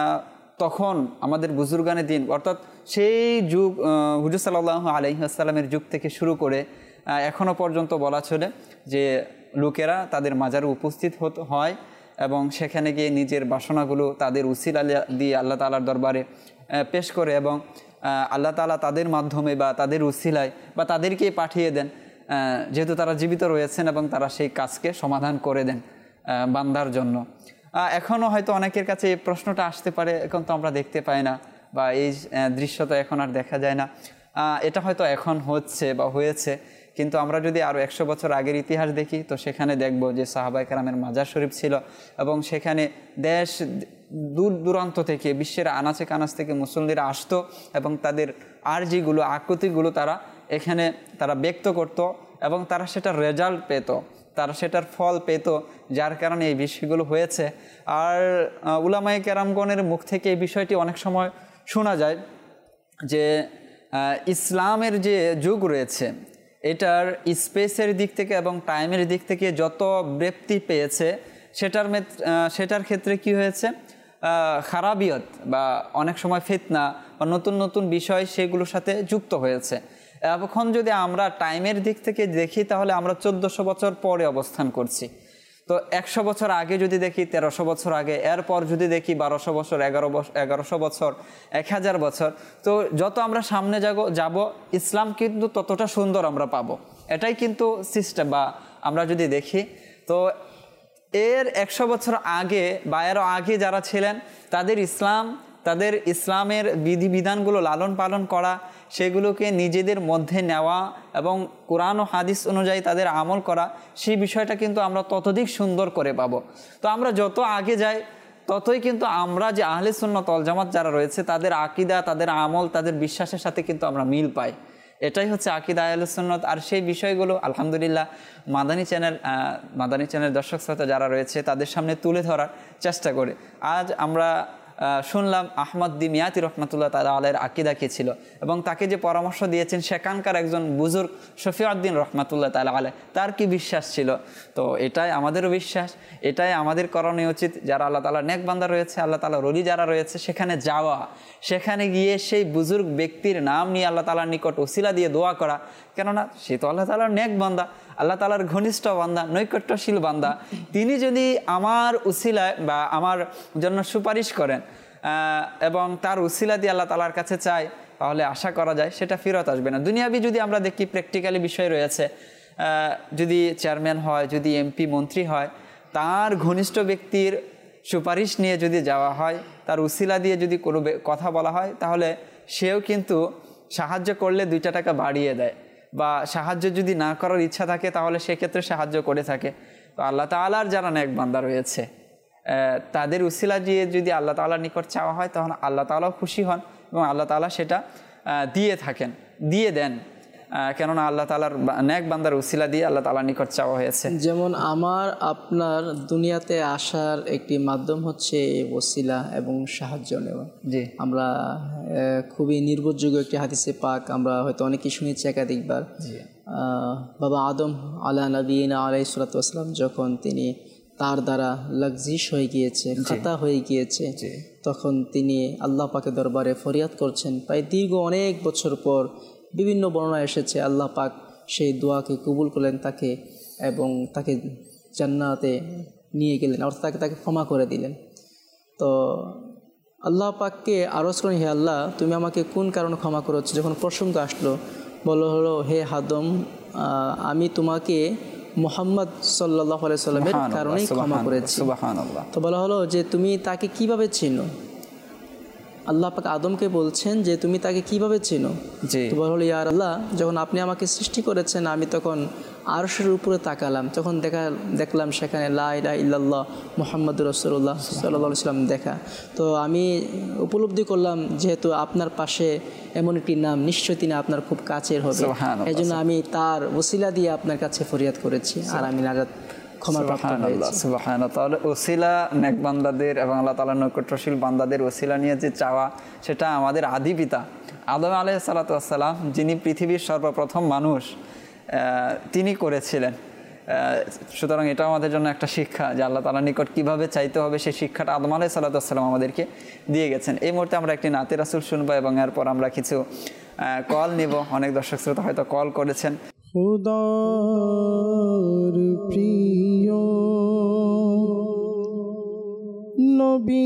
তখন আমাদের বুজুর্গানে দিন অর্থাৎ সেই যুগ হুজুর সাল্লাল্লাহু আলাইহি ওয়াসাল্লামের যুগ থেকে শুরু করে এখনও পর্যন্ত বলা চলে যে লোকেরা তাদের মাজারে উপস্থিত হতে হয় এবং সেখানে গিয়ে নিজের বাসনাগুলো তাদের উসিলা দিয়ে আল্লাহ তাআলার দরবারে পেশ করে এবং আল্লাহ তাআলা তাদের মাধ্যমে বা তাদের উসিলায় বা তাদেরকে পাঠিয়ে দেন, যেহেতু তারা জীবিত রয়েছেন এবং তারা সেই কাজকে সমাধান করে দেন বান্দার জন্য। এখনও হয়তো অনেকের কাছে এই প্রশ্নটা আসতে পারে, এখন তো আমরা দেখতে পাই না বা এই দৃশ্যটা এখন আর দেখা যায় না। এটা হয়তো এখন হচ্ছে বা হয়েছে, কিন্তু আমরা যদি আরও একশো বছর আগের ইতিহাস দেখি তো সেখানে দেখব যে সাহাবায়ে কেরামের মাজার শরীফ ছিল এবং সেখানে দেশ দূর দূরান্ত থেকে, বিশ্বের আনাচে কানাচ থেকে মুসল্লিরা আসতো এবং তাদের আরজিগুলো, আকুতিগুলো তারা এখানে তারা ব্যক্ত করত এবং তারা সেটার রেজাল্ট পেত, তারা সেটার ফল পেত, যার কারণে এই বিষয়গুলো হয়েছে। আর উলামায়ে কেরামগণের মুখ থেকে এই বিষয়টি অনেক সময় শোনা যায় যে ইসলামের যে যুগ রয়েছে এটার স্পেসের দিক থেকে এবং টাইমের দিক থেকে যত ব্যাপ্তি পেয়েছে সেটার সেটার ক্ষেত্রে কি হয়েছে, খারাবিয়ত বা অনেক সময় ফিতনা বা নতুন নতুন বিষয় সেগুলোর সাথে যুক্ত হয়েছে। এখন যদি আমরা টাইমের দিক থেকে দেখি তাহলে আমরা চোদ্দোশো বছর পরে অবস্থান করছি। তো একশো বছর আগে যদি দেখি তেরোশো বছর আগে, এরপর যদি দেখি বারোশো বছর, এগারো বছর এগারোশো বছর, এক হাজার বছর। তো যত আমরা সামনে যাব যাব ইসলাম কিন্তু ততটা সুন্দর আমরা পাবো, এটাই কিন্তু সিস্টেম। বা আমরা যদি দেখি তো এর একশো বছর আগে বা এরও আগে যারা ছিলেন তাদের ইসলাম, তাদের ইসলামের বিধিবিধানগুলো লালন পালন করা, সেগুলোকে নিজেদের মধ্যে নেওয়া এবং কোরআন ও হাদিস অনুযায়ী তাদের আমল করা, সেই বিষয়টা কিন্তু আমরা ততোধিক সুন্দর করে পাবো। তো আমরা যত আগে যাই ততই কিন্তু আমরা যে আহলে সুন্নাত ওয়াল জামাত যারা রয়েছে তাদের আকীদা, তাদের আমল, তাদের বিশ্বাসের সাথে কিন্তু আমরা মিল পাই। এটাই হচ্ছে আকীদা আহলুস সুন্নাত। আর সেই বিষয়গুলো আলহামদুলিল্লাহ মাদানী চ্যানেল মাদানী চ্যানেল দর্শক শ্রোতা যারা রয়েছে তাদের সামনে তুলে ধরার চেষ্টা করে। আজ আমরা শুনলাম আহমদ দি মিয়াতি রহমাতুল্লাহ তাআলা আলাইহির আকীদা কী ছিল এবং তাকে যে পরামর্শ দিয়েছেন সেখানকার একজন বুজুর্গ শফিউদ্দিন রহমাতুল্লাহ তাআলা আলাইহি, তার কি বিশ্বাস ছিল। তো এটাই আমাদেরও বিশ্বাস, এটাই আমাদের করণীয় উচিত। যারা আল্লাহ তাআলার নেক বান্দা রয়েছে, আল্লাহ তাআলার ওলি যারা রয়েছে, সেখানে যাওয়া, সেখানে গিয়ে সেই বুজুর্গ ব্যক্তির নাম নিয়ে আল্লাহ তাআলার নিকট ওসিলা দিয়ে দোয়া করা। কেননা সে তো আল্লাহ তাআলার নেক বান্দা, আল্লাহ তাআলার ঘনিষ্ঠ বান্দা, নৈকট্যশীল বান্দা। তিনি যদি আমার উসিলায় বা আমার জন্য সুপারিশ করেন এবং তার উসিলা দিয়ে আল্লাহ তাআলার কাছে চাই, তাহলে আশা করা যায় সেটা ফেরত আসবে না। দুনিয়াবি যদি আমরা দেখি প্র্যাকটিক্যালি বিষয় রয়েছে, যদি চেয়ারম্যান হয়, যদি এমপি মন্ত্রী হয়, তার ঘনিষ্ঠ ব্যক্তির সুপারিশ নিয়ে যদি যাওয়া হয়, তার উসিলা দিয়ে যদি কোনো কথা বলা হয়, তাহলে সেও কিন্তু সাহায্য করলে দুইটা টাকা বাড়িয়ে দেয়, বা সাহায্য যদি না করার ইচ্ছা থাকে তাহলে সেক্ষেত্রে সাহায্য করে থাকে। তো আল্লাহ তাআলার যারা নেক বান্দা রয়েছে তাদের উসিলা দিয়ে যদি আল্লাহ তাআলার নিকট চাওয়া হয়, তখন আল্লাহ তাআলাও খুশি হন এবং আল্লাহ তাআলা সেটা দিয়ে থাকেন, দিয়ে দেন। কেননা আল্লাহ তাআলার নেক বান্দার উসিলা দিয়ে আল্লাহ তাআলার নিকট চাওয়া হয়েছে। যেমন আমার আপনার দুনিয়াতে আসার একটি মাধ্যম হচ্ছে ওসিলা এবং সাহায্য নেওয়া। জি, আমরা খুবই নির্ভরযোগ্য একটি হাদিসে পাক আমরা হয়তো অনেকেই শুনেছি একাধিকবার। বাবা আদম আলা নবীনা আলাইহিস সালাতু ওয়াস সালাম যখন তিনি তার দ্বারা লগজিশ হয়ে গিয়েছে, খাতা হয়ে গিয়েছে, তখন তিনি আল্লাহ পাকের দরবারে ফরিয়াদ করছেন। প্রায় দীর্ঘ অনেক বছর পর বিভিন্ন বর্ণনা এসেছে আল্লাহ পাক সেই দোয়াকে কবুল করলেন তাকে এবং তাকে জান্নাতে নিয়ে গেলেন, অর্থাৎ তাকে তাকে ক্ষমা করে দিলেন। তো আল্লাহ পাককে আরজ করেন, হে আল্লাহ তুমি আমাকে কোন কারণে ক্ষমা করেছো। যখন প্রসঙ্গ আসলো, বলা হলো হে আদম আমি তোমাকে মুহাম্মদ সাল্লাল্লাহু আলাইহি সাল্লামের কারণেই ক্ষমা করেছি। তো বলা হলো যে তুমি তাকে কিভাবে চিনো। আল্লাহ পাক আদমকে বলছেন যে তুমি তাকে কিভাবে চিনো। তো বলা হলো ইয়া আল্লাহ যখন আপনি আমাকে সৃষ্টি করেছেন আমি তখন আরশের উপরে তাকালাম, তখন দেখা দেখলাম সেখানে লা ইলাহা ইল্লাল্লাহ মুহাম্মাদুর রাসূলুল্লাহ সাল্লাল্লাহু আলাইহি সাল্লাম দেখা। তো আমি উপলব্ধি করলাম যেহেতু আপনার পাশে এমন একটি নাম, নিশ্চয়ই তিনি আপনার খুব কাছের হবে, এই জন্য আমি তার ওসিলা দিয়ে আপনার কাছে ফরিয়াদ করেছি আর আমি নাজাত ক্ষমা প্রাপ্ত হয়েছি। সুবহানাল্লাহ। তাহলে ওসিলা নেক বান্দাদের এবং আল্লাহ তাআলার নৈকট্যশীল বান্দাদের ওসিলা নিয়ে যে চাওয়া, সেটা আমাদের আদি পিতা আদম আলাইহিস সালাতু ওয়াস সালাম, যিনি পৃথিবীর সর্বপ্রথম মানুষ, তিনি করেছিলেন। সুতরাং এটা আমাদের জন্য একটা শিক্ষা যে আল্লাহ তাআলার নিকট কীভাবে চাইতে হবে, সেই শিক্ষাটা আদম আলাইহিস সালাতু ওয়াস সালাম আমাদেরকে দিয়ে গেছেন। এই মুহূর্তে আমরা একটি নাতে রাসূল শুনবো এবং এরপর আমরা কিছু কল নিব। অনেক দর্শক শ্রোতা হয়তো কল করেছেন। খোদার প্রিয় নবী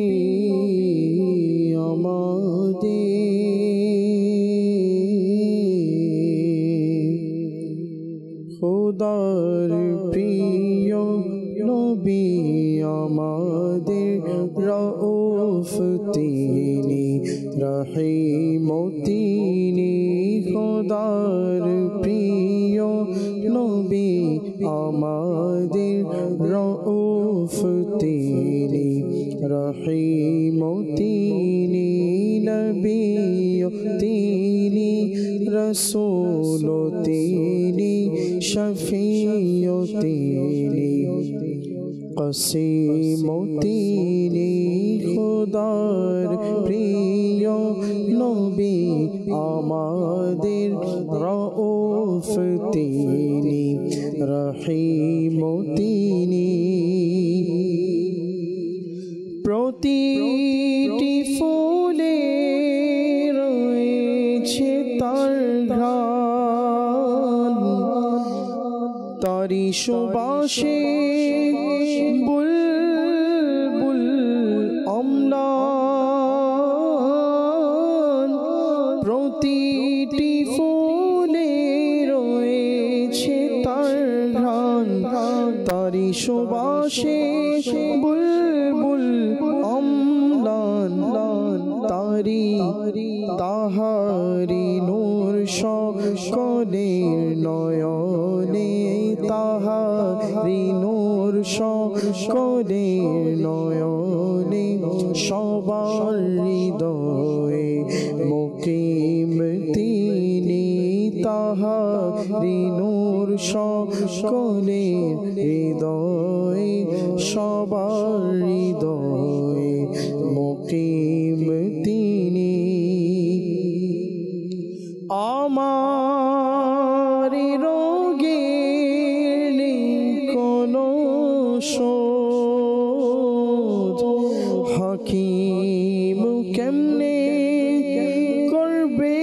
আমাদের, খোদার প্রিয় নবী আমাদের, রউফ তিনি রহিম তিনি, খোদার প্রিয় নবী আমাদের, রউফ তিনি রহিম তিনি, নবী তিনি রসূল তিনি, শফিউ তিনি, কসিম তিনি, খোদার প্রিয় নবী আমাদের, রউফ তিনি রহিম তিনি, প্রতিটি ফুলে রয়েছে তার ঘ্রাণ, তারি সুবাসে বুলবুল অম্লান, প্রতিটি ফুলে রয়েছে তার ঘ্রাণ, তারি সুবাসে বুলবুল অম্লান, তারি তাহারি নূর সকলের নয়নে, তাহারি নূর সকলের নয়নে, সবার হৃদয়ে মুকিম তিনি, সকলে হৃদয় সবার হৃদয় মুকিম তিনি আমার রোগের কোনো শোধ হাকিম কেমনে করবে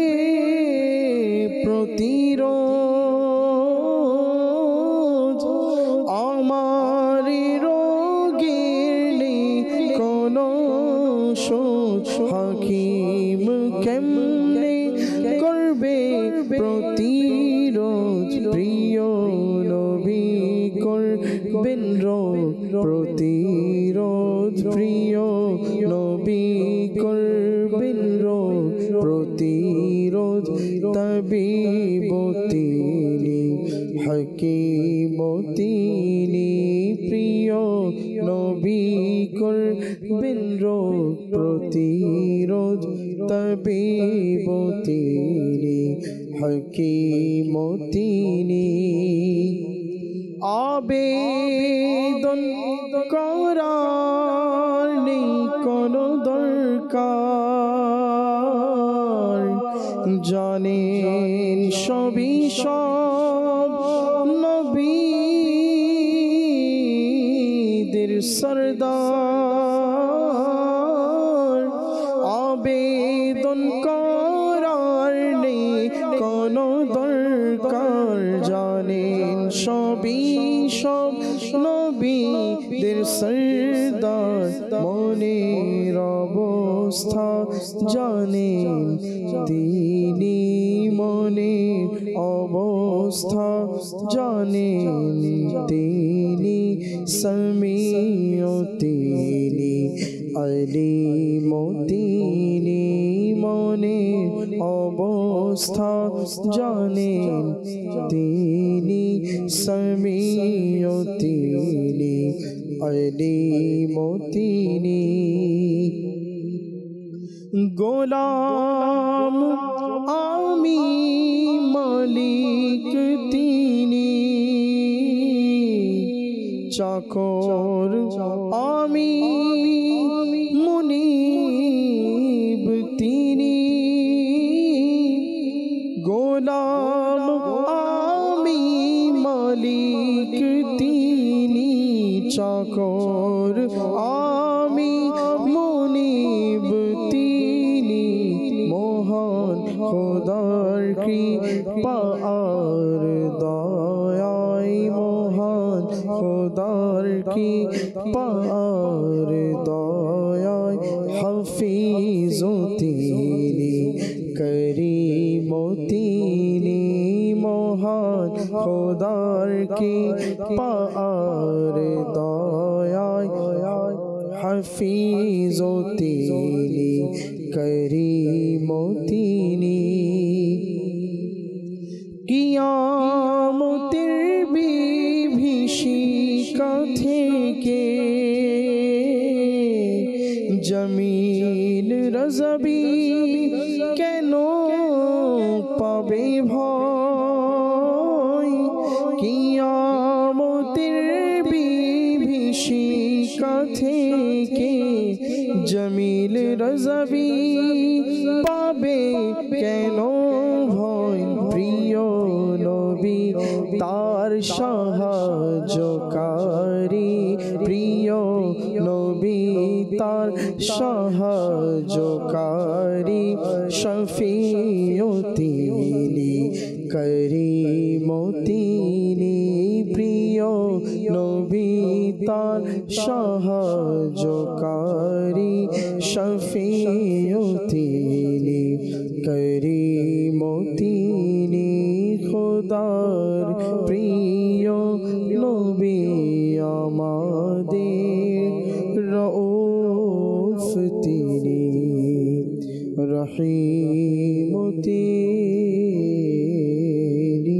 প্রতিরোধ আমার রোগের কোনো শোধ হাকিম কেমনে করবে প্রতিরোধ প্রিয় নবী করবেন রোগ প্রতিরোধ প্রিয় নবী করবেন রোগ প্রতিরোধ তাবিব তিনি হাকিম তিনি প্রিয় নবী করবেন রোগ প্রতিরোধ তাবিব তিনি হাকিম তিনি আবেদন করার নেই কোনো দরকার জানেন সবই সব নবীদের সরদার আবেদন করার নেই কোনো দরকার জানেন সবই সব নবীদের সরদার মনের অবস্থা জানেন তিনি মনের অবস্থা জানেন তিনি সামিও তিনি আলিম তিনি মনের অবস্থা জানেন তিনি সামিও তিনি আলিম তিনি গোলাম আমি মালিক তিনি চাকর আমি মুনিব তিনি গোলাম আমি মালিক তিনি চাকর আমি মুনিব তিনি মহান খোদার কৃপা আর দয়ায় মহান খোদার কৃপা আর দয়ায় হাফিজ তিনি করিম তিনি মহান খোদার কৃপা আর দয়ায় হাফিজ তিনি করিম তিনি কিয়ামতের বিভীষিকা থেকে জমিন রজবি কেন পাবে ভয় কিয়ামতের বিভীষিকা থেকে জমিল রজবি পাবে কেন ভয় প্রিয় নবী তার সাহায্যকারী প্রিয় নবী তার সাহায্যকারী শফিও তিনি করিম তিনি প্রিয় নবী তার সাহায্যকারী শফিও তিনি করিম তিনি খোদার প্রিয় নবী আমাদের রউফ তিনি রহিম তিনি।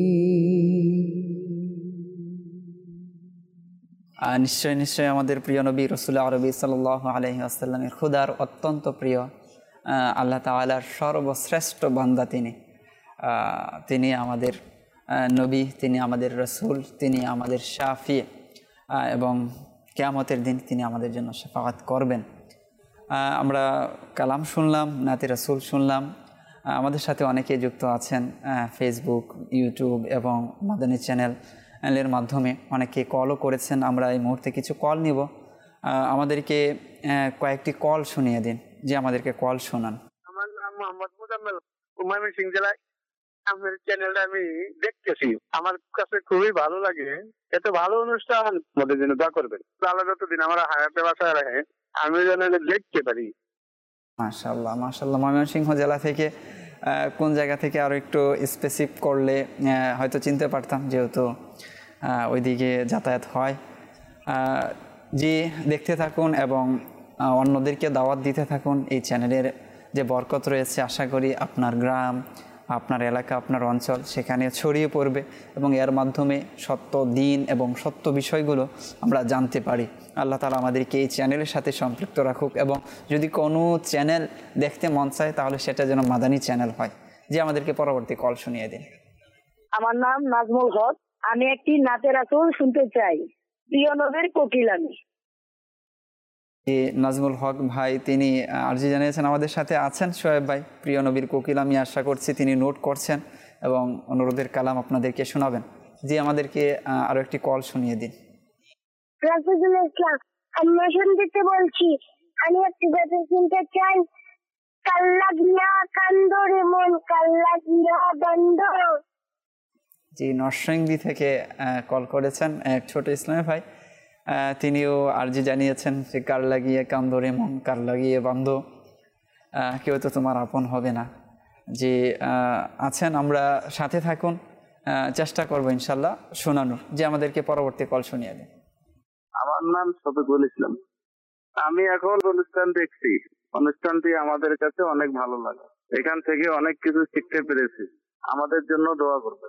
নিশ্চয় নিশ্চয় আমাদের প্রিয় নবী রাসূল আরবি সাল্লাল্লাহু আলাইহি ওয়াসাল্লামের খোদার অত্যন্ত প্রিয় আল্লাহ তাআলার সর্বশ্রেষ্ঠ বান্দা তিনি তিনি আমাদের নবী, তিনি আমাদের রসুল, তিনি আমাদের শাফি এবং কিয়ামতের দিন তিনি আমাদের জন্য শাফাআত করবেন। আমরা কালাম শুনলাম, নাতে রসুল শুনলাম। আমাদের সাথে অনেকেই যুক্ত আছেন ফেসবুক, ইউটিউব এবং মাদানী চ্যানেলের মাধ্যমে, অনেকে কলও করেছেন। আমরা এই মুহূর্তে কিছু কল নিব। আমাদেরকে কয়েকটি কল শুনিয়ে দিন। যে আমাদেরকে কল শোনান। আমার নাম মোহাম্মদ মুজাম্মেল, ময়মনসিংহ জেলায়। আপনার চ্যানেলটা আমি দেখতেছি, আমার কাছে খুবই ভালো লাগে। এত ভালো অনুষ্ঠান, আমাদের জন্য দোয়া করবেন। আল্লাহ যতদিন আমার হায়াতে বাসায় রাখে আমি যেন দেখতে পারি। মাশাআল্লাহ মাশাআল্লাহ। ময়মনসিংহ জেলা থেকে কোন জায়গা থেকে আরও একটু স্পেসিফিক করলে হয়তো চিনতে পারতাম, যেহেতু ওইদিকে যাতায়াত হয়। জি, দেখতে থাকুন এবং অন্যদেরকে দাওয়াত দিতে থাকুন। এই চ্যানেলের যে বরকত রয়েছে, আশা করি আপনার গ্রাম, আপনার এলাকা, আপনার অঞ্চল সেখানে ছড়িয়ে পড়বে এবং এর মাধ্যমে সত্য দিন এবং সত্য বিষয়গুলো আমরা জানতে পারি। আল্লাহ তাআলা আমাদেরকে এই চ্যানেলের সাথে সম্পৃক্ত রাখুক এবং যদি কোনো চ্যানেল দেখতে মন চায় তাহলে সেটা যেন মাদানী চ্যানেল হয়। যে আমাদেরকে পরবর্তী কল শুনিয়ে দিন। আমার নাম নাজমুল হক, আমি একটি নাতে রাসূল শুনতে চাই। প্রিয় নবীর কোকিল আমি। নাজমুল হক ভাই তিনি আরজি জানিয়েছেন, আমাদের সাথে আছেন শোয়েব ভাই। প্রিয় নবীর কোকিল আমি, আশা করছি তিনি নোট করছেন এবং অনুরোধের কালাম আপনাদেরকে শোনাবেন। জি, আমাদেরকে আরো একটি কল শুনিয়ে দিন। রাসূলুল ইসলাম, আমি শুনতে বলছি, আমি একটি গান শুনতে চাই। কাল্লা গিয়া কান্দরে মন, কাল্লা গিয়া বন্ধ। জি, নরসিংদী থেকে কল করেছেন এক ছোট ইসলামী ভাই। তিনিও আরজি জানিয়েছেন যে কার লাগিয়ে কান্দরে মন, কার লাগিয়ে বান্ধ, কেউ তো তোমার আপন হবে না। যে আছেন, আমরা সাথে থাকুন, চেষ্টা করবো ইনশাল্লাহ শোনানোর। যে আমাদেরকে পরবর্তী কল শুনিয়ে দিন। আমার নাম শফিকুল ইসলাম, আমি এখন অনুষ্ঠান দেখছি। অনুষ্ঠানটি আমাদের কাছে অনেক ভালো লাগে, এখান থেকে অনেক কিছু শিখতে পেরেছি। আমাদের জন্য দোয়া করবেন।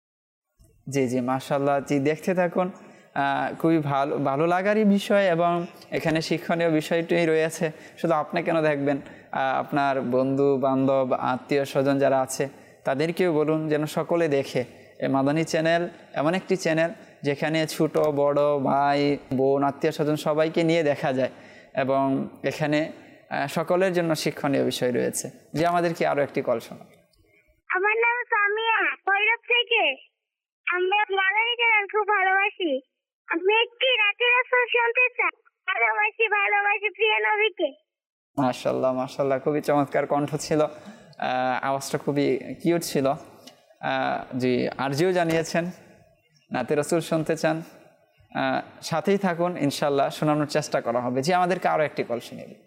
জি জি মাশাআল্লাহ। জি, দেখতে থাকুন, খুবই ভালো ভালো লাগারই বিষয় এবং এখানে শিক্ষণীয় বিষয়টাই রয়েছে। শুধু আপনি কেন দেখবেন, আপনার বন্ধু বান্ধব আত্মীয় স্বজন যারা আছে তাদেরকেও বলুন যেন সকলে দেখে। এই মাদানী চ্যানেল এমন একটি চ্যানেল যেখানে ছোট বড় ভাই বোন আত্মীয় স্বজন সবাইকে নিয়ে দেখা যায় এবং এখানে সকলের জন্য শিক্ষণীয় বিষয় রয়েছে। যে আমাদেরকে আরো একটি কল শোনা। আমার নাম সামিয়া, ভৈরব থেকে। আমরা মাদানী চ্যানেল খুব ভালোবাসি। আমি একটি রাতে রাসূল শুনতে চাই। ভালোবাসি ভালোবাসি প্রিয় নবীকে। মাশাআল্লাহ মাশাআল্লাহ, খুবই চমৎকার কণ্ঠ ছিল, আওয়াজটা খুবই কিউট ছিল। জি, আরজিও জানিয়েছেন নাতে রাসূল শুনতে চান, সাথেই থাকুন, ইনশাল্লাহ শোনানোর চেষ্টা করা হবে। যে আমাদেরকে আরো একটি কল শুনিয়ে দিন।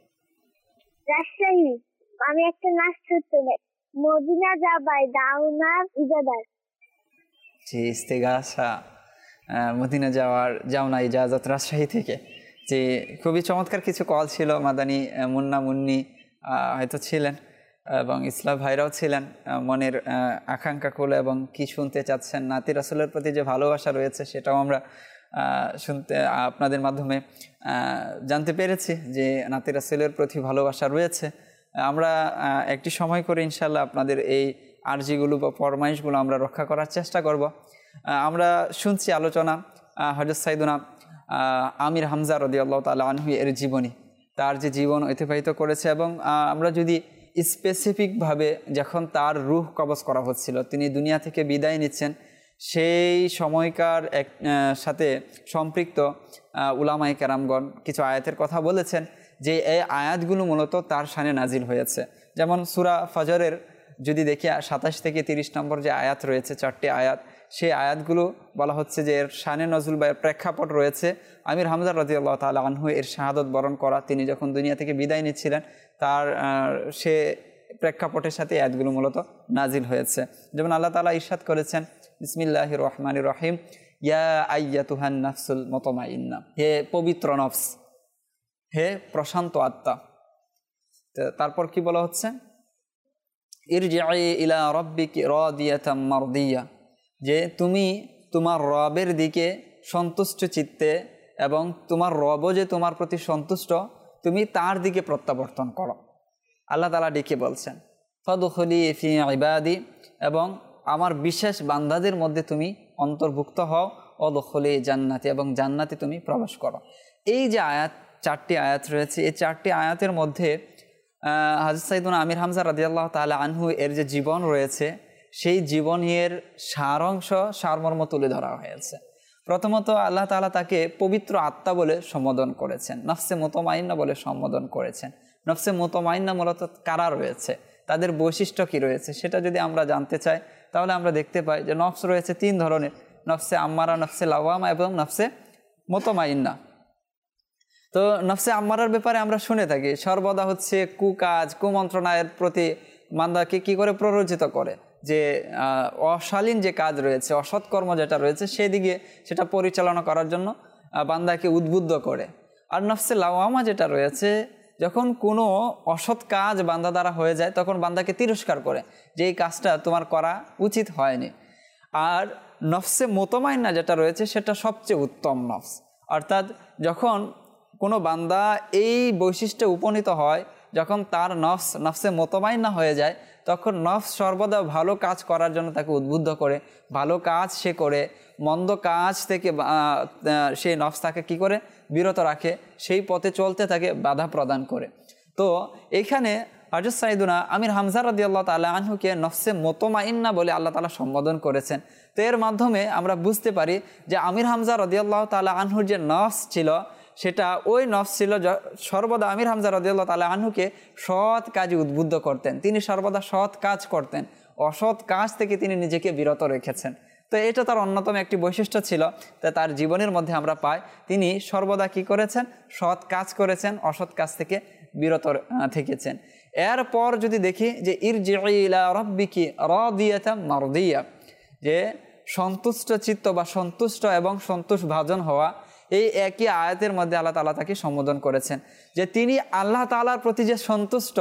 রাজশাহী, আমি একটা নাচ শুনতে চাই। মদিনা যাবাই দাউনার ইজাদার। জি, ইস্তেগাসা, মদিনা যাওয়ার যাও না ইজাজত, রাজশাহী থেকে। যে খুবই চমৎকার কিছু কল ছিল। মাদানী মুন্না মুন্নি হয়তো ছিলেন এবং ইসলাম ভাইরাও ছিলেন। মনের আকাঙ্ক্ষা খুলে এবং কি শুনতে চাচ্ছেন, নাতি রাসূলের প্রতি যে ভালোবাসা রয়েছে সেটাও আমরা শুনতে আপনাদের মাধ্যমে জানতে পেরেছি যে নাতি রাসূলের প্রতি ভালোবাসা রয়েছে। আমরা একটি সময় করে ইনশাল্লাহ আপনাদের এই আরজিগুলো বা ফরমাইশগুলো আমরা রক্ষা করার চেষ্টা করব। আমরা শুনছি আলোচনা হযরত সাইয়েদনা আমির হামজা রাদিয়াল্লাহু তাআলা আনহু এর জীবনী, তার যে জীবন অতিবাহিত করেছে এবং আমরা যদি স্পেসিফিকভাবে যখন তার রূহ কবজ করা হচ্ছিল, তিনি দুনিয়া থেকে বিদায় নিচ্ছেন, সেই সময়কার এক সাথে সম্পৃক্ত উলামায়ে কেরামগণ কিছু আয়াতের কথা বলেছেন যে এই আয়াতগুলো মূলত তার শানে নাজিল হয়েছে। যেমন সূরা ফজরের যদি দেখি সাতাশ থেকে তিরিশ নম্বর যে আয়াত রয়েছে, চারটি আয়াত, সেই আয়াতগুলো বলা হচ্ছে যে এর শানে নজুল বা এর প্রেক্ষাপট রয়েছে আমির হামজা রাদিয়াল্লাহু তাআলা আনহু এর শাহাদত বরণ করা, তিনি যখন দুনিয়া থেকে বিদায় নিচ্ছিলেন তার সে প্রেক্ষাপটের সাথে আয়াতগুলো মূলত নাজিল হয়েছে। যেমন আল্লাহ তাআলা ইরশাদ করেছেন, বিসমিল্লাহির রহমানির রহিম, ইয়া আইয়াতুহান নাফসুল মুতমাইন্না, হে পবিত্র নফস, হে প্রশান্ত আত্মা। তারপর কি বলা হচ্ছে, ইরজিই ইলা রাব্বিকি রাদিয়াতাম মারদিয়া, যে তুমি তোমার রবের দিকে সন্তুষ্ট চিত্তে এবং তোমার রবও যে তোমার প্রতি সন্তুষ্ট, তুমি তার দিকে প্রত্যাবর্তন করো। আল্লাহ তাআলা ডেকে বলছেন ফাদখুলি ফি ইবাদি, এবং আমার বিশেষ বান্দাদের মধ্যে তুমি অন্তর্ভুক্ত হও, অদখলে জান্নাতি, এবং জান্নাতে তুমি প্রবেশ করো। এই যে আয়াত, চারটি আয়াত রয়েছে, এই চারটি আয়াতের মধ্যে হযরত সাইয়েদুনা আমির হামজা রাদিয়াল্লাহু তাআলা আনহু এর যে জীবন রয়েছে, সেই জীবনের সারাংশ, সারমর্ম তুলে ধরা হয়েছে। প্রথমত আল্লাহ তাআলা তাকে পবিত্র আত্মা বলে সম্বোধন করেছেন, নফসে মুতমাইন্না বলে সম্বোধন করেছেন। নফসে মুতমাইন্না মূলত কারা রয়েছে, তাদের বৈশিষ্ট্য কি রয়েছে, সেটা যদি আমরা জানতে চাই তাহলে আমরা দেখতে পাই যে নফস রয়েছে তিন ধরনের, নফসে আম্মারা, নফসে লাওয়ামা এবং নফসে মুতমাইন্না। তো নফসে আম্মারার ব্যাপারে আমরা শুনে থাকি সর্বদা হচ্ছে কুকাজ, কুমন্ত্রণায়ের প্রতি বান্দাকে কি করে প্ররোচিত করে, যে অশালীন যে কাজ রয়েছে, অসৎকর্ম যেটা রয়েছে সেদিকে সেটা পরিচালনা করার জন্য বান্দাকে উদ্বুদ্ধ করে। আর নফসে লাওয়ামা যেটা রয়েছে, যখন কোনো অসৎ কাজ বান্দা দ্বারা হয়ে যায় তখন বান্দাকে তিরস্কার করে যে এই কাজটা তোমার করা উচিত হয়নি। আর নফসে মুতমাইন্না যেটা রয়েছে সেটা সবচেয়ে উত্তম নফস, অর্থাৎ যখন কোনো বান্দা এই বৈশিষ্ট্যে উপনীত হয়, যখন তার নফস নফসে মুতমাইন্না হয়ে যায়, তখন নফস সর্বদা ভালো কাজ করার জন্য তাকে উদ্বুদ্ধ করে, ভালো কাজ সে করে, মন্দ কাজ থেকে সেই নফস তাকে কি করে বিরত রাখে, সেই পথে চলতে তাকে বাধা প্রদান করে। তো এইখানে হযরত সাইয়েদুনা আমির হামজা রাদিয়াল্লাহু তাআলা আনহুকে নফসে মুতমাইন্না বলে আল্লাহ তাআলা সম্বোধন করেছেন। তো এর মাধ্যমে আমরা বুঝতে পারি যে আমির হামজা রাদিয়াল্লাহু তাআলা আনহুর যে নফস ছিল, সেটা ওই নফস ছিল সর্বদা আমির হামজা রাদিয়াল্লাহু তাআলা আনহুকে সৎ কাজে উদ্বুদ্ধ করতেন। তিনি সর্বদা সৎ কাজ করতেন, অসৎ কাজ থেকে তিনি নিজেকে বিরত রেখেছেন। তো এটা তার অন্যতম একটি বৈশিষ্ট্য ছিল। তো তার জীবনের মধ্যে আমরা পাই তিনি সর্বদা কি করেছেন, সৎ কাজ করেছেন, অসৎ কাজ থেকে বিরত থেকেছেন। এরপর যদি দেখি যে ইরজিই ইলা রাব্বিকি রাদিয়াতাম মারদিয়া, যে সন্তুষ্ট চিত্ত বা সন্তুষ্ট এবং সন্তোষভাজন হওয়া, এই একই আয়াতের মধ্যে আল্লাহ তাআলা তাকে সম্বোধন করেছেন যে তিনি আল্লাহ তাআলার প্রতি যে সন্তুষ্ট,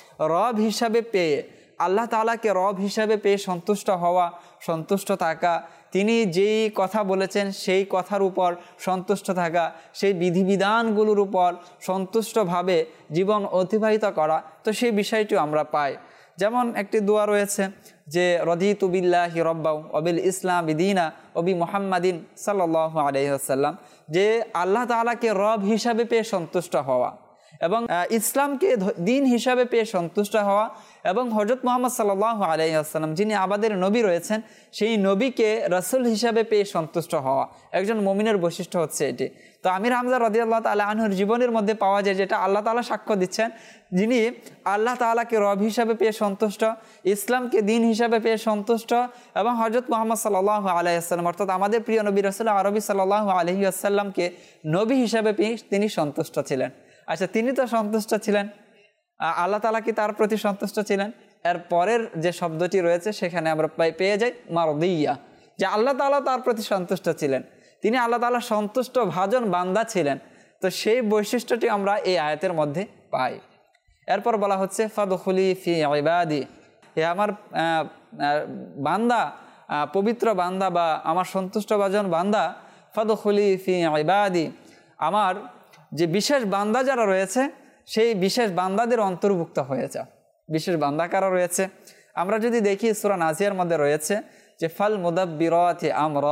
রব হিসাবে পেয়ে, আল্লাহ তাআলাকে রব হিসাবে পেয়ে সন্তুষ্ট হওয়া, সন্তুষ্ট থাকা, তিনি যেই কথা বলেছেন সেই কথার উপর সন্তুষ্ট থাকা, সেই বিধিবিধানগুলোর উপর সন্তুষ্টভাবে জীবন অতিবাহিত করা, তো সেই বিষয়টিও আমরা পাই। যেমন একটি দোয়া রয়েছে যে রদিতু বিল্লাহি রব্বাও ওয়াবিল ইসলাম দীনা ওবি মুহাম্মাদিন সাল্লাল্লাহু আলাইহি ওয়াসাল্লাম, যে আল্লাহ তাআলাকে রব হিসাবে পেয়ে সন্তুষ্ট হওয়া এবং ইসলামকে দিন হিসাবে পেয়ে সন্তুষ্ট হওয়া, এবং হযরত মুহাম্মদ সাল্লাল্লাহু আলাইহি ওয়াসাল্লাম যিনি আমাদের নবী রয়েছেন সেই নবীকে রাসূল হিসাবে পেয়ে সন্তুষ্ট হওয়া একজন মুমিনের বৈশিষ্ট্য হচ্ছে এটি। তো আমির হামজা রাদিয়াল্লাহু তাআলা আনহুর জীবনের মধ্যে পাওয়া যায় যেটা আল্লাহ তাআলা সাক্ষ্য দিচ্ছেন, যিনি আল্লাহ তাআলাকে রব হিসাবে পেয়ে সন্তুষ্ট, ইসলামকে দিন হিসাবে পেয়ে সন্তুষ্ট, এবং হযরত মুহাম্মদ সাল্লাল্লাহু আলাইহি ওয়াসাল্লাম অর্থাৎ আমাদের প্রিয় নবী রাসূল আরবি সাল্লাল্লাহু আলাইহি ওয়াসাল্লামকে নবী হিসাবে পেয়ে তিনি সন্তুষ্ট ছিলেন। আচ্ছা, তিনি তো সন্তুষ্ট ছিলেন, আল্লাহ তাআলা কি তার প্রতি সন্তুষ্ট ছিলেন? এর পরের যে শব্দটি রয়েছে সেখানে আমরা পেয়ে যাই মারদিয়া, যে আল্লাহ তাআলা তার প্রতি সন্তুষ্ট ছিলেন, তিনি আল্লাহ তাআলা সন্তুষ্ট ভাজন বান্দা ছিলেন। তো সেই বৈশিষ্ট্যটি আমরা এই আয়াতের মধ্যে পাই। এরপর বলা হচ্ছে ফাদখুলি ফি ইবাদি, হে আমার বান্দা, পবিত্র বান্দা বা আমার সন্তুষ্ট ভাজন বান্দা, ফাদখুলি ফি ইবাদি, আমার যে বিশেষ বান্দা যারা রয়েছে সেই বিশেষ বান্দাদের অন্তর্ভুক্ত হয়ে যাও। বিশেষ বান্দা কারা রয়েছে আমরা যদি দেখি সূরা নাজিয়ার মধ্যে রয়েছে যে ফাল মুদাব্বিরাতি আমর,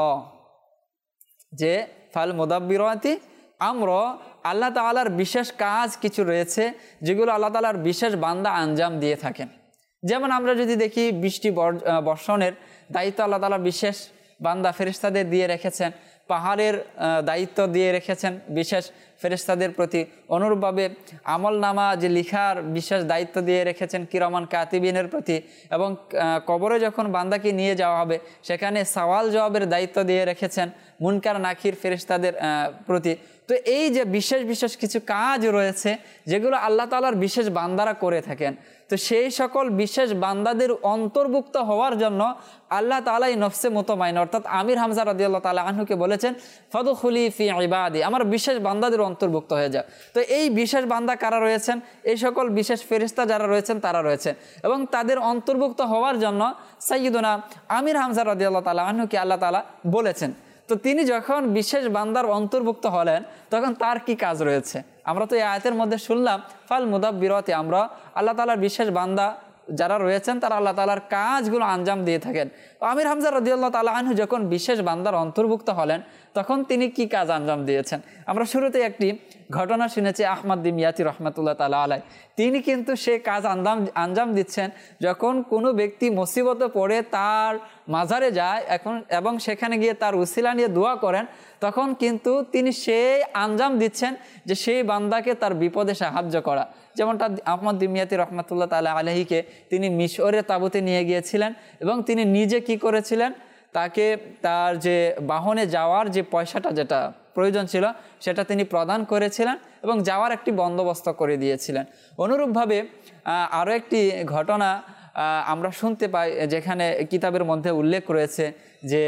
যে ফাল মুদাব্বিরাতি আমর, আল্লাহ তাআলার বিশেষ কাজ কিছু রয়েছে যেগুলো আল্লাহ তাআলার বিশেষ বান্দা আঞ্জাম দিয়ে থাকেন। যেমন আমরা যদি দেখি বৃষ্টি বর্ষণের দায়িত্ব আল্লাহ তাআলা বিশেষ বান্দা ফেরেশতাদের দিয়ে রেখেছেন, পাহাড়ের দায়িত্ব দিয়ে রেখেছেন বিশেষ ফেরেশতাদের প্রতি, অনুরূপভাবে আমলনামা যে লিখার বিশেষ দায়িত্ব দিয়ে রেখেছেন কিরামান কাতিবিনের প্রতি, এবং কবরে যখন বান্দাকে নিয়ে যাওয়া হবে সেখানে সওয়াল জবাবের দায়িত্ব দিয়ে রেখেছেন মুনকার নাকির ফেরেশতাদের প্রতি। তো এই যে বিশেষ বিশেষ কিছু কাজ রয়েছে যেগুলো আল্লাহ তাআলার বিশেষ বান্দারা করে থাকেন, তো সেই সকল বিশেষ বান্দাদের অন্তর্ভুক্ত হওয়ার জন্য আল্লাহ তাআলা এই নফসে মুতমাইন্না অর্থাৎ আমির হামজা রাদিয়াল্লাহু তাআলা আনহুকে বলেছেন ফাদখুলি ফি ইবাদি, আমার বিশেষ বান্দাদের অন্তর্ভুক্ত হয়ে যাও। তো এই বিশেষ বান্দা কারা রয়েছেন? এই সকল বিশেষ ফেরেশতা যারা রয়েছেন তারা রয়েছেন, এবং তাদের অন্তর্ভুক্ত হওয়ার জন্য সাইয়্যিদুনা আমির হামজা রাদিয়াল্লাহু তাআলা আনহুকে আল্লাহ তাআলা বলেছেন। তো তিনি যখন বিশেষ বান্দার অন্তর্ভুক্ত হলেন তখন তার কি কাজ রয়েছে আমরা তো এই আয়াতের মধ্যে শুনলাম, ফাল মুদাব্বিরাতি আমরা, আল্লাহ তাআলার বিশেষ বান্দা যারা রয়েছেন তারা আল্লাহ তাআলার কাজগুলো আঞ্জাম দিয়ে থাকেন। আমির হামজা রাদিয়াল্লাহু তাআলা আনহু যখন বিশেষ বান্দার অন্তর্ভুক্ত হলেন তখন তিনি কি কাজ আঞ্জাম দিয়েছেন? আমরা শুরুতে একটি ঘটনা শুনেছি আহমদ দিমিয়াতি রহমাতুল্লাহ তাআলা আলাইহি। তিনি কিন্তু সে কাজ আঞ্জাম আঞ্জাম দিচ্ছেন যখন কোনো ব্যক্তি মুসিবতে পড়ে তার মাজারে যায় এখন এবং সেখানে গিয়ে তার উসিলা নিয়ে দোয়া করেন, তখন কিন্তু তিনি সেই আঞ্জাম দিচ্ছেন যে সেই বান্দাকে তার বিপদে সাহায্য করা। যেমনটা আহমদ দিমিয়াতি রহমাতুল্লাহ তাআলা আলাইহিকে তিনি মিশরে তাবুতে নিয়ে গিয়েছিলেন এবং তিনি নিজে কি করেছিলেন, তাকে তার যে বাহনে যাওয়ার যে পয়সাটা যেটা প্রয়োজন ছিল সেটা তিনি প্রদান করেছিলেন এবং যাওয়ার একটি বন্দোবস্ত করে দিয়েছিলেন। অনুরূপভাবে আরও একটি ঘটনা আমরা শুনতে পাই যেখানে কিতাবের মধ্যে উল্লেখ রয়েছে যে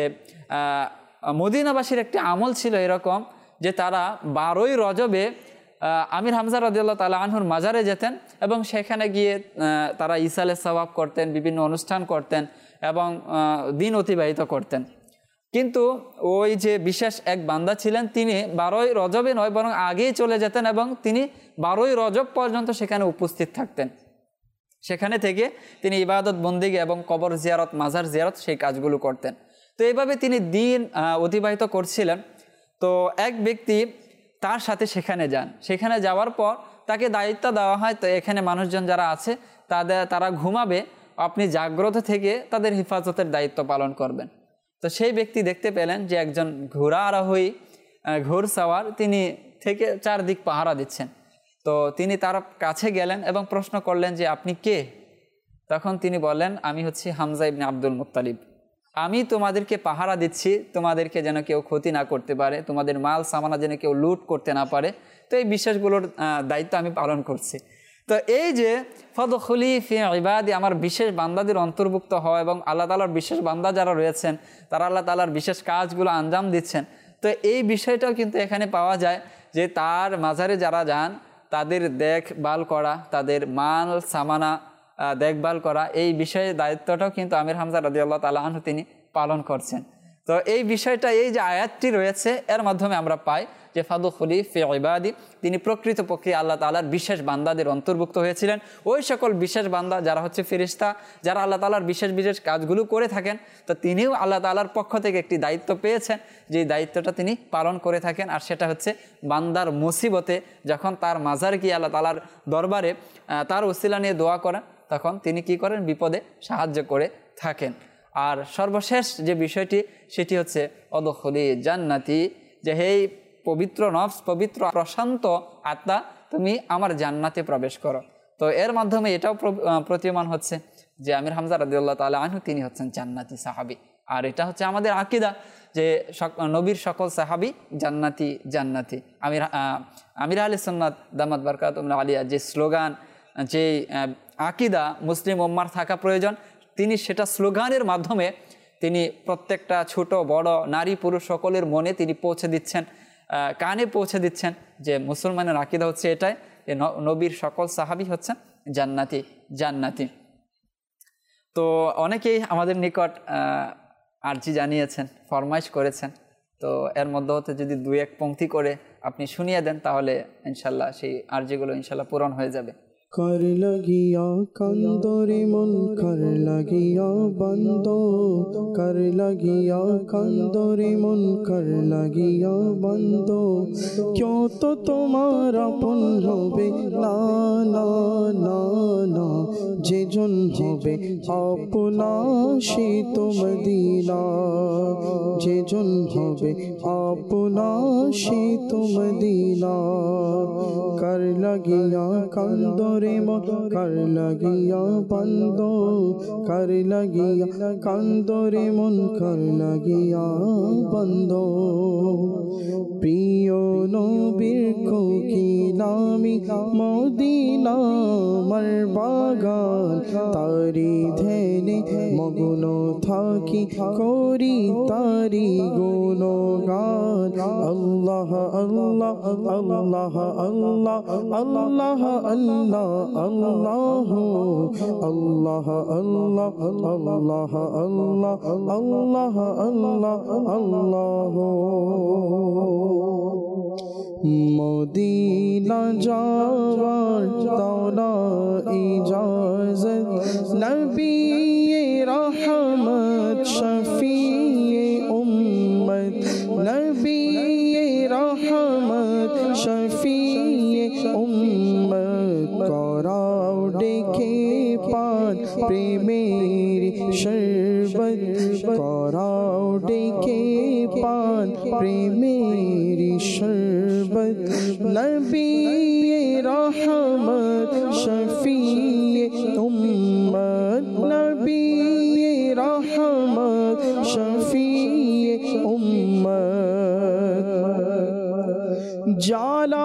মদিনাবাসীর একটি আমল ছিল এরকম যে তারা বারোই রজবে আমির হামজা রাদিয়াল্লাহু তাআলা আনহুর মাজারে যেতেন এবং সেখানে গিয়ে তারা ইসালে সওয়াব করতেন, বিভিন্ন অনুষ্ঠান করতেন এবং দিন অতিবাহিত করতেন। কিন্তু ওই যে বিশেষ এক বান্দা ছিলেন তিনি বারোই রজবে নয় বরং আগেই চলে যেতেন এবং তিনি বারোই রজব পর্যন্ত সেখানে উপস্থিত থাকতেন। সেখানে থেকে তিনি ইবাদত বন্দিগি এবং কবর জিয়ারত, মাজার জিয়ারত সেই কাজগুলো করতেন। তো এইভাবে তিনি দিন অতিবাহিত করছিলেন। তো এক ব্যক্তি তার সাথে সেখানে যান, সেখানে যাওয়ার পর তাকে দায়িত্ব দেওয়া হয় তো এখানে মানুষজন যারা আছে তাদের তারা ঘুমাবে, আপনি জাগ্রত থেকে তাদের হেফাজতের দায়িত্ব পালন করবেন। তো সেই ব্যক্তি দেখতে পেলেন যে একজন ঘোড়া আরোহী ঘোড়সাওয়ার তিনি থেকে চারদিক পাহারা দিচ্ছেন। তো তিনি তার কাছে গেলেন এবং প্রশ্ন করলেন যে আপনি কে? তখন তিনি বললেন আমি হচ্ছি হামজা ইবনে আব্দুল মুত্তালিব, আমি তোমাদেরকে পাহারা দিচ্ছি তোমাদেরকে যেন কেউ ক্ষতি না করতে পারে, তোমাদের মাল সামানা যেন কেউ লুট করতে না পারে, তো এই বিশ্বাসগুলোর দায়িত্ব আমি পালন করছি। তো এই যে ফাদখুলি ফি ইবাদি, আমার বিশেষ বান্দাদের অন্তর্ভুক্ত হওয়া এবং আল্লাহ তাআলার বিশেষ বান্দা যারা রয়েছেন তারা আল্লাহ তাআলার বিশেষ কাজগুলো আঞ্জাম দিচ্ছেন, তো এই বিষয়টাও কিন্তু এখানে পাওয়া যায় যে তার মাজারে যারা যান তাদের দেখভাল করা, তাদের মাল সামানা দেখভাল করা, এই বিষয়ে দায়িত্বটাও কিন্তু আমির হামজা রাদিয়াল্লাহু তাআলা আনহু তিনি পালন করছেন। তো এই বিষয়টা এই যে আয়াতটি রয়েছে এর মাধ্যমে আমরা পাই যে ফাদখুলি ফি ইবাদি, তিনি প্রকৃতপক্ষে আল্লাহ তাআলার বিশেষ বান্দাদের অন্তর্ভুক্ত হয়েছিলেন। ওই সকল বিশেষ বান্দা যারা হচ্ছে ফেরেশতা, যারা আল্লাহ তাআলার বিশেষ বিশেষ কাজগুলো করে থাকেন, তো তিনিও আল্লাহ তাআলার পক্ষ থেকে একটি দায়িত্ব পেয়েছেন, যে দায়িত্বটা তিনি পালন করে থাকেন। আর সেটা হচ্ছে বান্দার মুসিবতে যখন তার মাজার গিয়ে আল্লাহ তাআলার দরবারে তার ওসিলা নিয়ে দোয়া করেন তখন তিনি কি করেন, বিপদে সাহায্য করে থাকেন। আর সর্বশেষ যে বিষয়টি সেটি হচ্ছে অদখলি জান্নাতি, যে হেই পবিত্র নফস, পবিত্র প্রশান্ত আত্মা, তুমি আমার জান্নাতে প্রবেশ করো। তো এর মাধ্যমে এটাও প্রতীয়মান হচ্ছে যে আমির হামজা রাদিয়াল্লাহু তাআলা আনহু তিনি হচ্ছেন জান্নাতি সাহাবী। আর এটা হচ্ছে আমাদের আকীদা যে নবীর সকল সাহাবী জান্নাতি জান্নাতি। আমির আমির আহলে সুন্নাত দামাত বারকাতুহুম আলিয়া যে স্লোগান, যে আকীদা মুসলিম উম্মার থাকা প্রয়োজন, তিনি সেটা স্লোগানের মাধ্যমে তিনি প্রত্যেকটা ছোট বড় নারী পুরুষ সকলের মনে তিনি পৌঁছে দিচ্ছেন, কানে পৌঁছে দিচ্ছেন যে মুসলমানের আকীদা হচ্ছে এটাই যে নবীর সকল সাহাবী হচ্ছেন জান্নাতি জান্নাতি। তো অনেকেই আমাদের নিকট আরজি জানিয়েছেন, ফরমাইশ করেছেন, তো এর মধ্যে হতে যদি দুই এক পংক্তি করে আপনি শুনিয়ে দেন তাহলে ইনশাল্লাহ সেই আরজিগুলো ইনশাল্লাহ পূরণ হয়ে যাবে। कर लगिया कंदोरे मन कर लगिया बंदो, कर लगिया कंदोरे मन कर लगिया बंदो, क्यों तो तुम्हारा पुन होबे ना ना ना ना, जे जन होबे अपना से तो मदीना, जे जन होबे अपना से तो मदीना, कर लगिया कंदोरे कर लगिया बंदो, कर लगिया कंदोरे मन कर लगिया बंदो, प्रिय नबीर को की नामी मदीना मर बागान, तारी ध्याने मग्न थाकी करी तारी गुणगान, अल्लाह अल्लाह अल्लाह अल्लाह अल्लाह अल्लाह अल्लाह अल्लाह अल्लाह अल्लाह अल्लाह अल्लाह अल्लाह अल्लाह। मदीना जावार दाना इजाजत نبی رحمت شفیع امت، نبی رحمت شفیع امت، کراؤ ڈیکھے پان پریمیری شربت، کراؤ ڈیکھے پان پریمیری شربت، نبی رحمت شفیع امت، نبی رحمت شفیع امت، جالا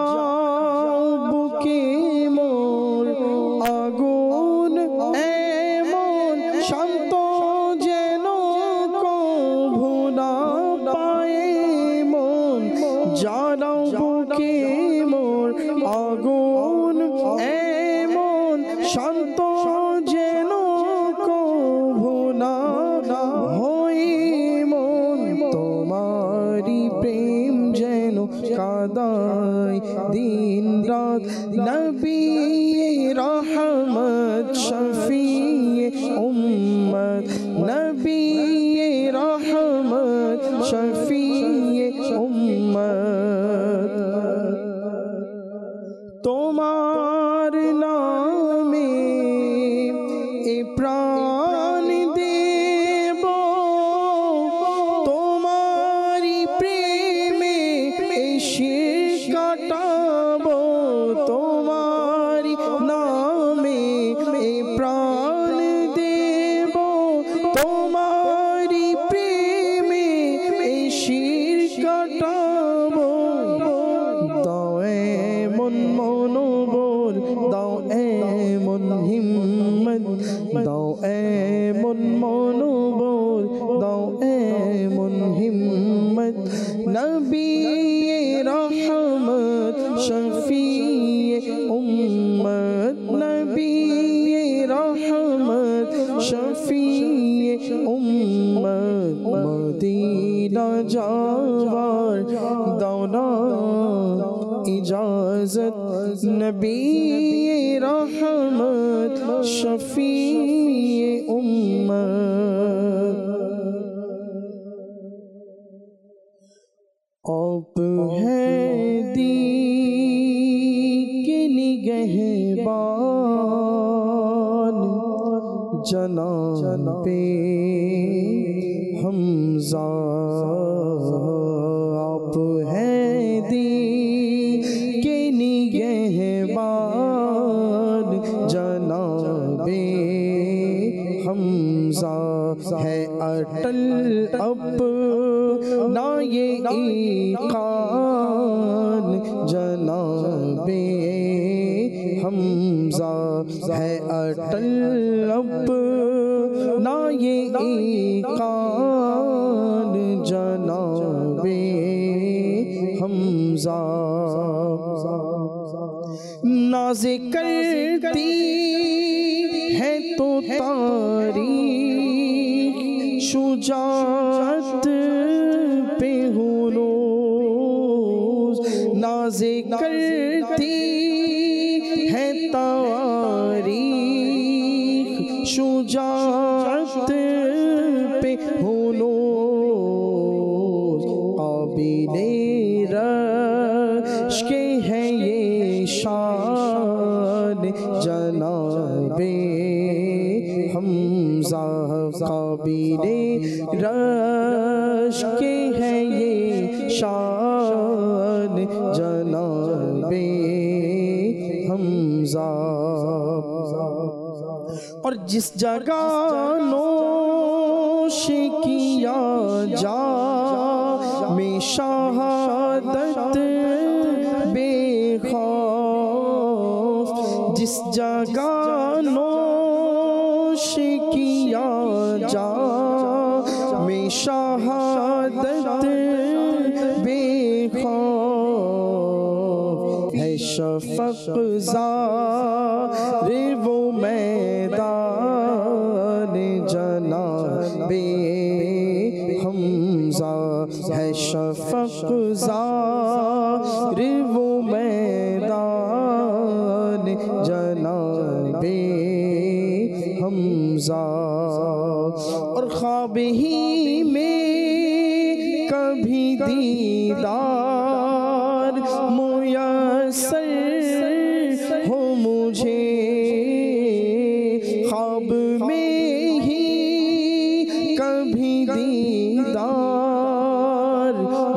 বুকে মোর আগুন এমন শান্ত যেন কভু না পায়ে মন, জানাও বুকে মোর আগুন এমন শান্ত যেন কভু না হই মন, তোমারি প্রেম যেন কাদায় দিন রাত, নবী রহমত শফিع উম্মত, নবী রহমত শফিع উম্মত, তোমার নামে এ প্রাণ দেব, তোমারি প্রেমে এই শির কাটাবো, তোমারি নামে এই প্রাণ দেব, তোমারি প্রেমে এই শির কাটাবো, দাও এমন মনোবল, দাও এমন হিম্মত, দাও এমন মনোবল, দাও এমন হিম্মত, নবী রহমত শফিع উম্মত, নবী রহমত শফিع উম্মত, মদিনা যাওয়ার দাও না ইজাজত, নবী রহমত শফিع উম্মত, آپ ہیں دی کے نگہبان جناب حمزہ، آپ ہیں دی کے نگہبان جناب حمزہ، ہے اٹل اپنا یہ ایقان جناب حمزہ، ہے اٹل اپنا یہ ایقان جناب حمزہ، ناز کرتی ہے تو تاریخ شجاعت پہ ہنوز، ناز کرتی ہے تاریخ شجاعت پہ ہنوز، قابل رشک ہے یہ شان جناب حمزہ، قابل رشک ہے یہ شان جناب حمزہ، اور جس جگہ نوش کیا جا میں شہادت بے خوف، جس جگہ نوش کیا جا میں شہادت بے خوف، ہے شفق زار وہ میدان جناب حمزہ، ہے شفق زار وہ میدان جناب حمزہ، हमजा और ख्वाब ही में कभी दीदार मुयस्सर हो मुझे, ख्वाब में ही कभी दीदार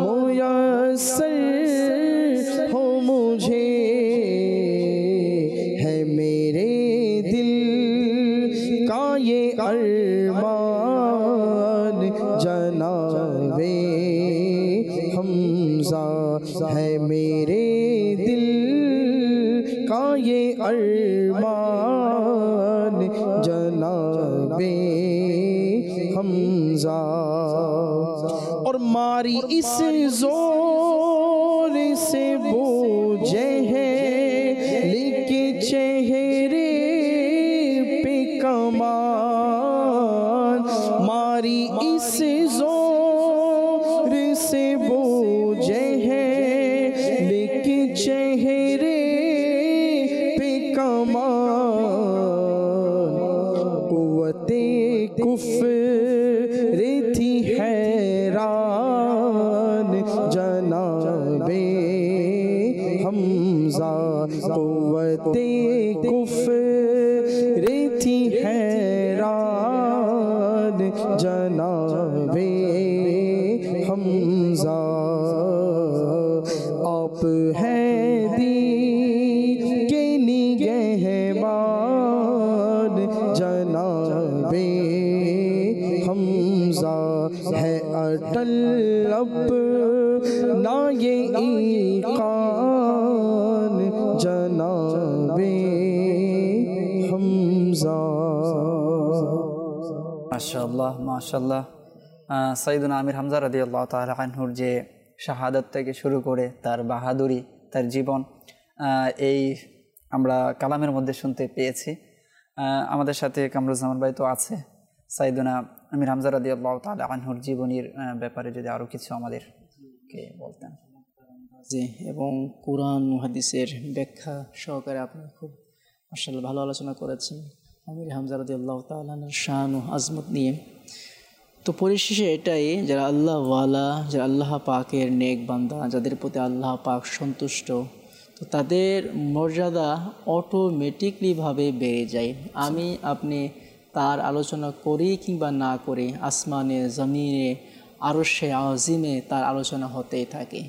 मुयस्सर हो मुझे। है मेरे दिल का ये अरमान जनाबे हमजा, है मेरे दिल का ये अरमान जनाबे हमजा। और मारी इस जोर से बूझे हैं लिखे चेहरे पे कमान, मारी इस जोर से बूझे हैं लिखे चेहरे पे कमान। कुव्वते कुफ्र थी हैरान जनाबे हमजा, कुव्वते कुफ्र थी हैरान जनाबे हमजा। आप हैं दीन के निगहबान जनाबे हमजा, है अटल अपना ये ईकान जनाबे हमजा। মাশাআল্লাহ মাশাআল্লাহ। সাইয়্যিদুনা আমির হামজা রাদিয়াল্লাহু তাআলা আনহুর যে শাহাদাত থেকে শুরু করে তার বাহাদুরি, তার জীবন, এই আমরা কালামের মধ্যে শুনতে পেয়েছি। আমাদের সাথে কামরুজ্জামান ভাই তো আছে, সাইয়্যিদুনা আমির হামজা রাদিয়াল্লাহু তাআলা আনহুর জীবনীর ব্যাপারে যদি আরও কিছু আমাদেরকে বলতেন। জি, এবং কোরআন ও হাদিসের ব্যাখ্যা সহকারে আপনি খুব মাশাআল্লাহ ভালো আলোচনা করেছেন আমির হামজা রাদিয়াল্লাহু তাআলা আনহুর শান ও আজমত নিয়ে। তো পরিশেষে এটাই, যারা আল্লাহ ওয়ালা, যারা আল্লাহ পাকের নেক বান্দা, যাদের প্রতি আল্লাহ পাক সন্তুষ্ট, তো তাদের মর্যাদা অটোমেটিকলিভাবে বেড়ে যায়। আমি আপনি তার আলোচনা করি কিংবা না করি, আসমানে জমিনে আরশে আজিমে তার আলোচনা হতেই থাকে।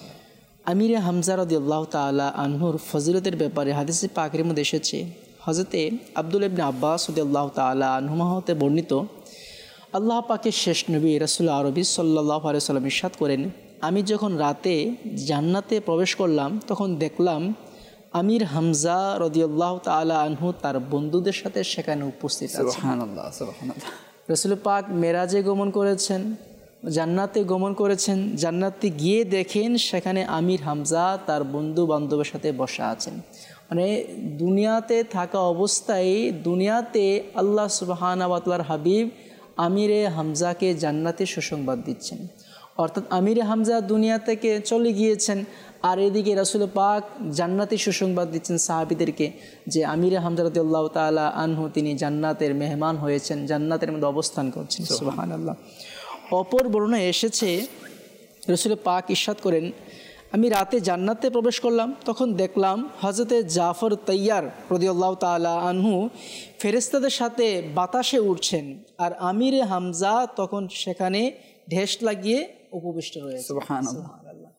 আমির হামজা রাদিয়াল্লাহু তাআলা আনহুর ফজিলতের ব্যাপারে হাদিসে পাকের মধ্যে এসেছে, হযরতে আব্দুল্লাহ ইবনে আব্বাস রাদিয়াল্লাহু তাআলা আনহুমা হতে বর্ণিত, আল্লাহ পাকের শেষ নবী রাসূল আরবি সাল্লাল্লাহু আলাইহি ওয়াসাল্লাম ইরশাদ করেন, আমি যখন রাতে জান্নাতে প্রবেশ করলাম তখন দেখলাম আমির হামজা রাদিয়াল্লাহু তাআলা আনহু তার বন্ধুদের সাথে সেখানে উপস্থিত আছেন। সুবহানাল্লাহ সুবহানাল্লাহ। রাসূল পাক মেরাজে গমন করেছেন, জান্নাতে গমন করেছেন, জান্নাতে গিয়ে দেখেন সেখানে আমির হামজা তার বন্ধু বান্ধবের সাথে বসা আছেন। মানে দুনিয়াতে থাকা অবস্থায় দুনিয়াতে আল্লাহ সুবহানাহু ওয়া তাআলার হাবিব আমিরে হামজাকে জান্নাতে সুসংবাদ দিচ্ছেন। অর্থাৎ আমিরে হামজা দুনিয়া থেকে চলে গিয়েছেন, আর এদিকে রাসূল পাক জান্নাতে সুসংবাদ দিচ্ছেন সাহাবীদেরকে যে আমিরে হামজা রাদিয়াল্লাহু তাআলা আনহু তিনি জান্নাতের মেহমান হয়েছেন, জান্নাতের মধ্যে অবস্থান করছেন। সুবহানাল্লাহ। অপর বর্ণনায় এসেছে রাসূল পাক ইরশাদ করেন, আমি রাতে জান্নাতে প্রবেশ করলাম তখন দেখলাম হযরতে জাফর তাইয়ার রাদিয়াল্লাহু তাআলা আনহু ফেরেশতাদের সাথে বাতাসে উড়ছেন, আর আমিরে হামজা তখন সেখানে ঢেস লাগিয়ে উপবিষ্ট রয়েছে। সুবহানাল্লাহ।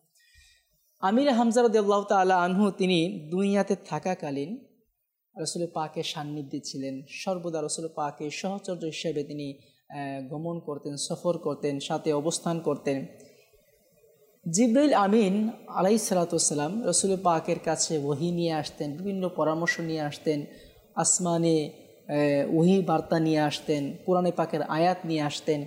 আমিরে হামজা রাদিয়াল্লাহু তাআলা আনহু তিনি দুনিয়াতে থাকাকালীন রাসূল পাকের সান্নিধ্যে ছিলেন, সর্বদা রাসূল পাকের সহচর্য হিসেবে তিনি গমন করতেন, সফর করতেন, সাথে অবস্থান করতেন। জিবরাইল আমিন আলাইহিস সালাতু ওয়াস সালাম রাসূল পাকের কাছে ওহী নিয়ে আসতেন, বিভিন্ন পরামর্শ নিয়ে আসতেন, আসমানে ওহী বার্তা নিয়ে আসতেন, কোরআনে পাকের আয়াত নিয়ে আসতেন।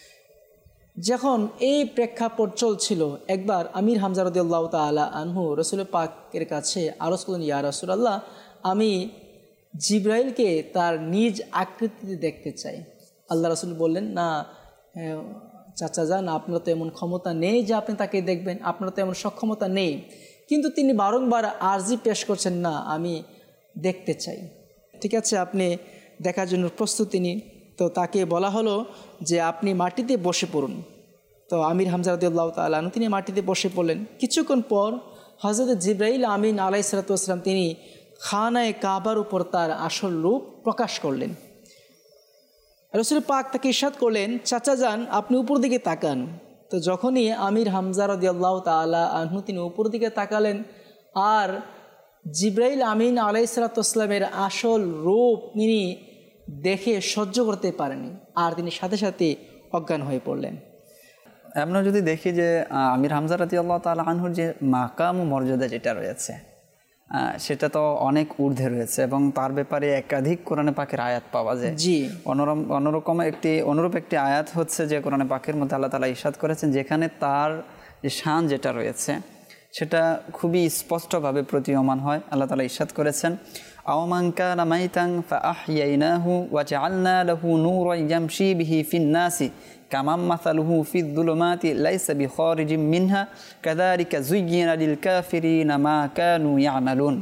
যখন এই প্রেক্ষাপট চলছিল, একবার আমির হামজা রাদিয়াল্লাহু তাআলা আনহু রাসূল পাকের কাছে আরজ করলেন, ইয়া রাসূলুল্লাহ, আমি জিবরাইলকে তার নিজ আকৃতিতে দেখতে চাই। আল্লাহ রাসূল বললেন, না চাচা যান, আপনার তো এমন ক্ষমতা নেই যে আপনি তাকে দেখবেন, আপনার তো এমন সক্ষমতা নেই। কিন্তু তিনি বারংবার আরজি পেশ করছেন, না আমি দেখতে চাই। ঠিক আছে, আপনি দেখার জন্য প্রস্তুতি নিন। তো তাকে বলা হলো যে আপনি মাটিতে বসে পড়ুন। তো আমির হামজা রাদিয়াল্লাহু তাআলা আনহু তিনি মাটিতে বসে পড়লেন। কিছুক্ষণ পর হযরত জিবরাইল আমিন আলাইহিস সালাতু ওয়াস সালাম তিনি খানায়ে কাবার উপর তার আসল রূপ প্রকাশ করলেন। রাসূল পাক তাকে ইরশাদ করলেন, চাচা যান আপনি উপর দিকে তাকান। তো যখনই আমির হামজা রাদিয়াল্লাহু তাআলা আনহু তিনি উপর দিকে তাকালেন আর জিবরাইল আমিন আলাইহিস সালাতু ওয়াস সালামের আসল রূপ তিনি দেখে সহ্য করতে পারেনি, আর তিনি সাথে সাথে অজ্ঞান হয়ে পড়লেন। আমরা যদি দেখি যে আমির হামজা রাদিয়াল্লাহু তাআলা আনহুর যে মাকাম ও মর্যাদা যেটা রয়েছে সেটা তো অনেক ঊর্ধ্বে রয়েছে এবং তার ব্যাপারে একাধিক কোরআনে পাকের আয়াত পাওয়া যায়। জি, অন্যরকম অন্যরকম একটি অনুরূপ একটি আয়াত হচ্ছে যে কোরআনে পাকের মধ্যে আল্লাহ তাআলা ইরশাদ করেছেন যেখানে তার যে শান যেটা রয়েছে সেটা খুবই স্পষ্টভাবে প্রতীয়মান হয়। আল্লাহ তাআলা ইরশাদ করেছেন, আও মান কানা মাইতান ফাআহইয়াইনাহু ওয়া জাআলনা লাহু নূরান ইয়ামশি বিহি ফিন নাসি কামান মাসালুহু ফিদ যুলুমাতি লাইসা বিখারিজিম মিনহা কাযালিকা যুয়্যিনা লিল কাফিরিনা মা কানু ইয়ামালুন।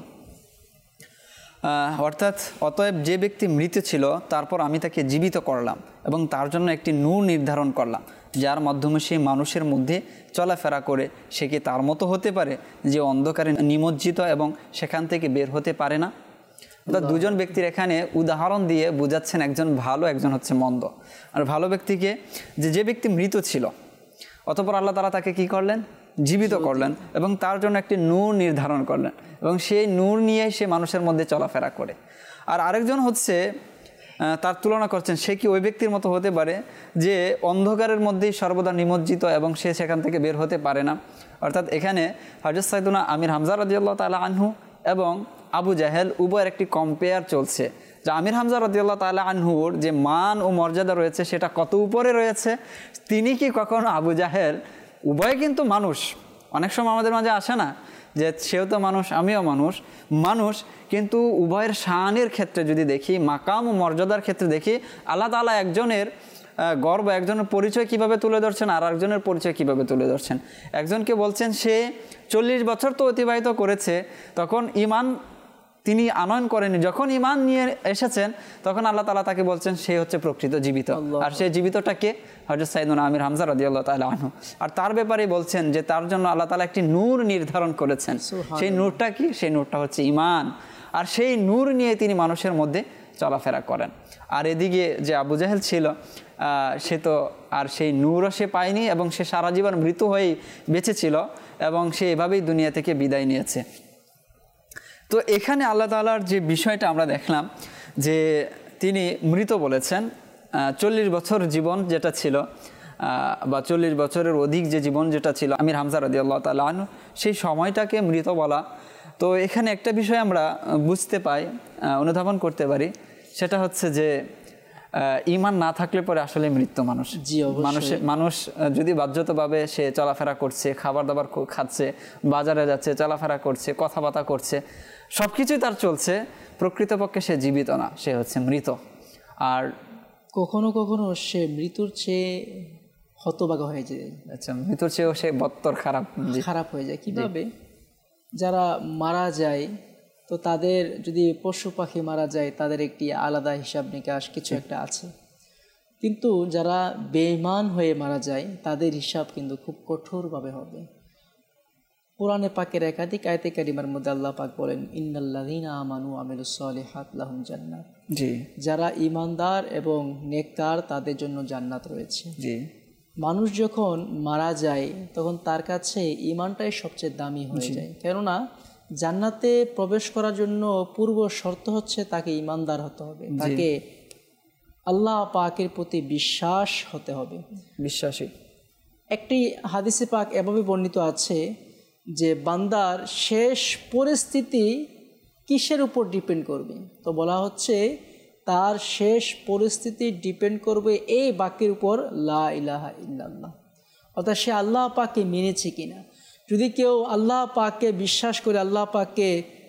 অর্থাৎ অতএব যে ব্যক্তি মৃত ছিল তারপর আমি তাকে জীবিত করলাম এবং তার জন্য একটি নূর নির্ধারণ করলাম যার মাধ্যমে সে মানুষের মধ্যে চলাফেরা করে। সে কি তার মতো হতে পারে যে অন্ধকারে নিমজ্জিত এবং সেখান থেকে বের হতে পারে না? অর্থাৎ দুজন ব্যক্তির এখানে উদাহরণ দিয়ে বোঝাচ্ছেন একজন ভালো একজন হচ্ছে মন্দ। আর ভালো ব্যক্তিকে যে যে ব্যক্তি মৃত ছিল অতঃপর আল্লাহ তাআলা তাকে কি করলেন? জীবিত করলেন এবং তার জন্য একটি নূর নির্ধারণ করলেন এবং সেই নূর নিয়ে সে মানুষের মধ্যে চলাফেরা করে। আর আরেকজন হচ্ছে তার তুলনা করছেন সে কি ওই ব্যক্তির মতো হতে পারে যে অন্ধকারের মধ্যেই সর্বদা নিমজ্জিত এবং সে সেখান থেকে বের হতে পারে না। অর্থাৎ এখানে হযরত সাইয়েদুনা আমির হামজা রাদিয়াল্লাহু তাআলা আনহু এবং আবু জাহেল উভয়ের একটি কম্পেয়ার চলছে যে আমির হামজা রাদিয়াল্লাহু তাআলা আনহুর যে মান ও মর্যাদা রয়েছে সেটা কত উপরে রয়েছে। তিনি কি কখনো আবু জাহেল, উভয় কিন্তু মানুষ, অনেক সময় আমাদের মাঝে আসে না যে সেও তো মানুষ আমিও মানুষ মানুষ কিন্তু উভয়ের শানের ক্ষেত্রে যদি দেখি, মাকাম ও মর্যাদার ক্ষেত্রে দেখি, আল্লাহ তাআলা একজনের গর্ব একজনের পরিচয় কিভাবে তুলে ধরছেন আর একজনের পরিচয় কিভাবে তুলে ধরছেন। একজনকে বলছেন সে চল্লিশ বছর তো অতিবাহিত করেছে, তখন ইমান তিনি আনয়ন করেনি, যখন ইমান নিয়ে এসেছেন তখন আল্লাহ তাআলা তাকে বলছেন সে হচ্ছে প্রকৃত জীবিত। আর সেই জীবিতটাকে হযরত সাইয়েদুনা আমির হামজা রাদিয়াল্লাহু তাআলা আনহু। আর তার ব্যাপারে বলছেন যে তার জন্য আল্লাহ তাআলা একটি নূর নির্ধারণ করেছেন। সেই নূরটা কি? সেই নূরটা হচ্ছে ইমান। আর সেই নূর নিয়ে তিনি মানুষের মধ্যে চলাফেরা করেন। আর এদিকে যে আবু জাহেল ছিল সে তো আর সেই নূরও সে পায়নি এবং সে সারা জীবন মৃত হয়েই বেঁচে ছিল এবং সে এভাবেই দুনিয়া থেকে বিদায় নিয়েছে। তো এখানে আল্লাহ তাআলার যে বিষয়টা আমরা দেখলাম যে তিনি মৃত বলেছেন, চল্লিশ বছর জীবন যেটা ছিল বা চল্লিশ বছরের অধিক যে জীবন যেটা ছিল আমির হামজা রাদিয়াল্লাহু তাআলা আনহু, সেই সময়টাকে মৃত বলা। তো এখানে একটা বিষয় আমরা বুঝতে পাই, অনুধাবন করতে পারি, সেটা হচ্ছে যে ঈমান না থাকলে পরে আসলে মৃত্যু মানুষ। মানুষের মানুষ যদি বাহ্যতভাবে সে চলাফেরা করছে, খাবার দাবার খাচ্ছে, বাজারে যাচ্ছে, চলাফেরা করছে, কথাবার্তা করছে, সব কিছুই তার চলছে, প্রকৃতপক্ষে সে জীবিত না, সে হচ্ছে মৃত। আর কখনো কখনো সে মৃত্যুর চেয়ে হতভাগা হয়ে যায়। আচ্ছা, মৃত্যুর চেয়েও সে বত্তর খারাপ খারাপ হয়ে যায়। কিভাবে? যারা মারা যায় তো তাদের যদি পশু পাখি মারা যায় তাদের একটি আলাদা হিসাব নিকাশ কিছু একটা আছে, কিন্তু যারা বেঈমান হয়ে মারা যায় তাদের হিসাব কিন্তু খুব কঠোরভাবে হবে। কোরআনে পাকের একাধিক আয়াতে কারিমার মধ্যে আল্লাহ পাক বলেন, ইন্নাল্লাযীনা আমানু ওয়া আমিলুস সলিহাত লাহুম জান্নাত। জি, যারা ঈমানদার এবং নেককার তাদের জন্য জান্নাত রয়েছে। জি, মানুষ যখন মারা যায় তখন তার কাছে ঈমানটাই সবচেয়ে দামি হয়ে যায়, কেননা জান্নাতে প্রবেশ করার জন্য পূর্ব শর্ত হচ্ছে তাকে ঈমানদার হতে হবে, তাকে আল্লাহ পাকের প্রতি বিশ্বাস হতে হবে, বিশ্বাসী। একটি হাদিসে পাক এভাবে বর্ণিত আছে যে বান্দার শেষ পরিস্থিতি কিসের উপর ডিপেন্ড করবে? তো বলা হচ্ছে তার শেষ পরিস্থিতি ডিপেন্ড করবে এই বাক্যের উপর, লা ইলাহা ইল্লাল্লাহ, অর্থাৎ সে আল্লাহ পাককে মেনেছে কিনা। যদি কেউ আল্লাহ পাককে বিশ্বাস করে, আল্লাহ পাককে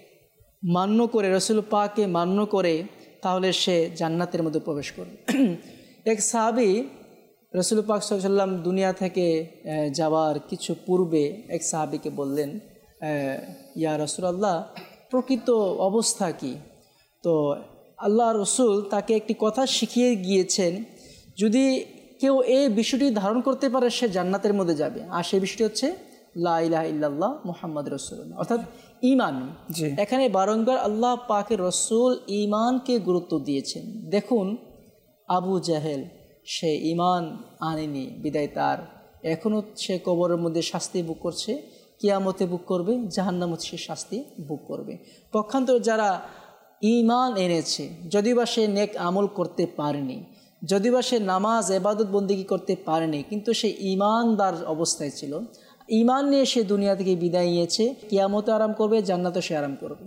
মান্য করে, রসুল পাককে মান্য করে, তাহলে সে জান্নাতের মধ্যে প্রবেশ করবে। এক সাহাবী রসুল পাক সাল্লাল্লাহু আলাইহি ওয়াসাল্লাম দুনিয়া থেকে যাওয়ার কিছু পূর্বে এক সাহাবীকে বললেন, ইয়া রাসূলুল্লাহ, প্রকৃত অবস্থা কি? তো আল্লাহ রসুল তাকে একটি কথা শিখিয়ে গিয়েছেন, যদি কেউ এই বিষয়টি ধারণ করতে পারে সে জান্নাতের মধ্যে যাবে। আর সেই বিষয়টি হচ্ছে লা ইলাহা ইল্লাল্লাহ মুহাম্মদ রাসূলুল্লাহ, অর্থাৎ ঈমান। এখানে বারংবার আল্লাহ পাকের রসুল ঈমানকে গুরুত্ব দিয়েছেন। দেখুন আবু জাহেল সে ঈমান আনেনি, বিদায় তার এখনও সে কবরের মধ্যে শাস্তি ভোগ করছে, কিয়ামতে ভোগ করবে, জাহান্নামে সে শাস্তি ভোগ করবে। পক্ষান্তর যারা ঈমান এনেছে, যদিও বা সে নেক আমল করতে পারেনি, যদিও বা সে নামাজ ইবাদত বন্দেগী করতে পারেনি, কিন্তু সে ঈমানদার অবস্থায় ছিল, ঈমান নিয়ে সে দুনিয়া থেকে বিদায় নিয়েছে, কিয়ামতে আরাম করবে, জান্নাতে সে আরাম করবে।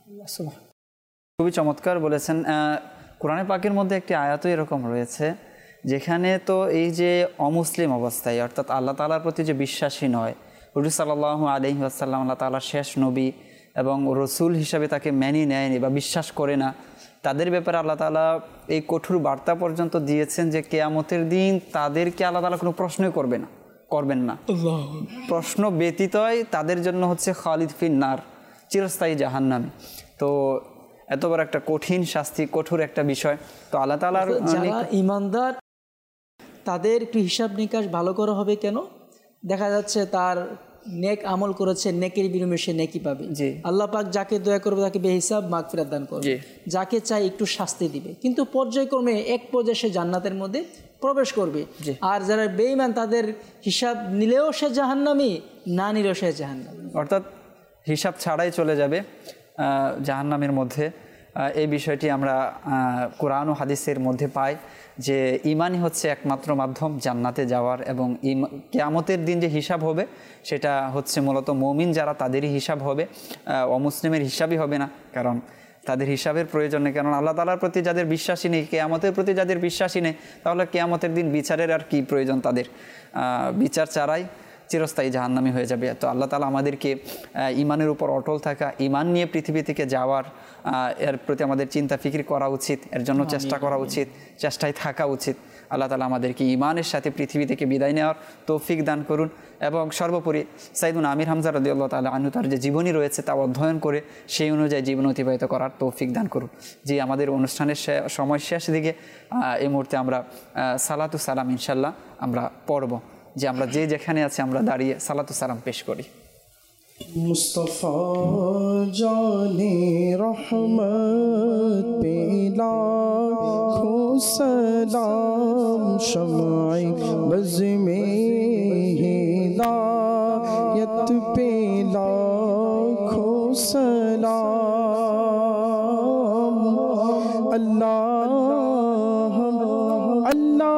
খুবই চমৎকার বলেছেন। কোরআনে পাকের মধ্যে একটি আয়াতও এরকম রয়েছে, যেখানে তো এই যে অমুসলিম অবস্থায়, অর্থাৎ আল্লাহ তাআলার প্রতি যে বিশ্বাসী নয়, হুজুর সাল্লাল্লাহু আলাইহি ওয়াসাল্লাম আল্লাহ তাআলার শেষ নবী এবং রসুল হিসাবে তাকে মেনে নেয়নি বা বিশ্বাস করে না, তাদের ব্যাপারে আল্লাহ তাআলা এই কঠোর বার্তা পর্যন্ত দিয়েছেন যে কিয়ামতের দিন তাদেরকে আল্লাহ তাআলা কোনো প্রশ্নই করবে না, করবেন না। প্রশ্ন ব্যতীতই তাদের জন্য হচ্ছে খালিদ ফিন নার, চিরস্থায়ী জাহান্নামে। তো এত বড় একটা কঠিন শাস্তি, কঠোর একটা বিষয়। তো আল্লাহ তাআলার যারা ঈমানদার তাদের একটু হিসাব নিকাশ ভালো করা হবে। কেন? দেখা যাচ্ছে তার নেক আমল করেছে, নেকের বিনিময়ে সে নেকি পাবে। আল্লাহ পাক যাকে দয়া করবে তাকে বেহিসাব মাগফিরাত দান করবে, যাকে চাই একটু শাস্তি দিবে, কিন্তু পর্যায়ক্রমে এক পর্যায়ে সে জান্নাতের মধ্যে প্রবেশ করবে। আর যারা বেঈমান তাদের হিসাব নিলেও সে জাহান্নামী, না নিলেও সে জাহান্নামী, অর্থাৎ হিসাব ছাড়াই চলে যাবে জাহান্নামের মধ্যে। এই বিষয়টি আমরা কোরআন ও হাদিসের মধ্যে পাই যে ঈমানই হচ্ছে একমাত্র মাধ্যম জান্নাতে যাওয়ার, এবং কিয়ামতের দিন যে হিসাব হবে সেটা হচ্ছে মূলত মুমিন যারা তাদেরই হিসাব হবে, অমুসলিমের হিসাবই হবে না। কারণ তাদের হিসাবের প্রয়োজন নেই, কারণ আল্লাহ তাআলার প্রতি যাদের বিশ্বাসী নেই, কিয়ামতের প্রতি যাদের বিশ্বাসী নেই, তাহলে কিয়ামতের দিন বিচারের আর কি প্রয়োজন তাদের? বিচার ছাড়াই চিরস্থায়ী জাহান্নামী হয়ে যাবে। তো আল্লাহ তাআলা আমাদেরকে ঈমানের উপর অটল থাকা, ঈমান নিয়ে পৃথিবী থেকে যাওয়ার এর প্রতি আমাদের চিন্তা ফিকির করা উচিত, এর জন্য চেষ্টা করা উচিত, চেষ্টায় থাকা উচিত। আল্লাহ তাআলা আমাদেরকে ঈমানের সাথে পৃথিবী থেকে বিদায় নেওয়ার তৌফিক দান করুন। এবং সর্বোপরি সাইয়েদুনা আমির হামজা রাদিয়াল্লাহু তাআলা আনহু তার যে জীবনী রয়েছে তা অধ্যয়ন করে সেই অনুযায়ী জীবন অতিবাহিত করার তৌফিক দান করুন। যে আমাদের অনুষ্ঠানের সময় শেষ দিকে এই মুহূর্তে আমরা সালাতু সালাম ইনশাল্লাহ আমরা পড়ব, যে আমরা যে যেখানে আছি আমরা দাঁড়িয়ে সালাতু সালাম পেশ করি। মুস্তাফা জানে রহমত পে লাখো সালাম, শমঈ বজ মে হিদায়ত পে লাখো সালাম। আল্লাহ আল্লাহ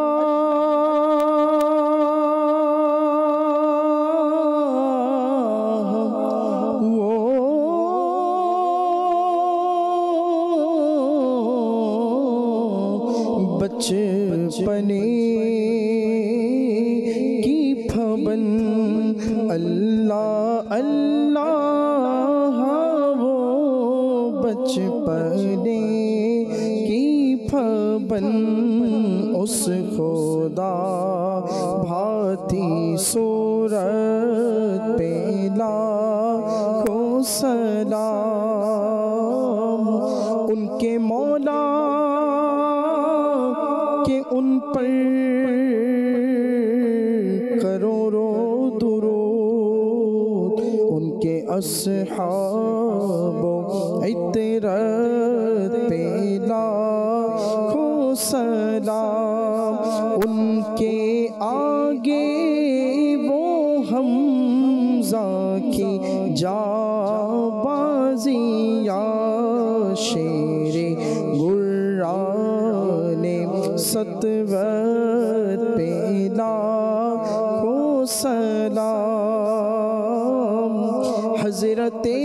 बचपने की फबन अल्लाह अल्लाह, वो बचपने की फबन उस खुदा भाती सूरत पे लाखों सलाम। उनके मौला कि उन पर करोड़ों दुरूद, उनके अस्हाबो इतरत पे लाखों सलाम। उनके आगे वो हमजा की जाबाजिया, शेरे गुर्राने सतवत पे लाखों सलाम। हज़रते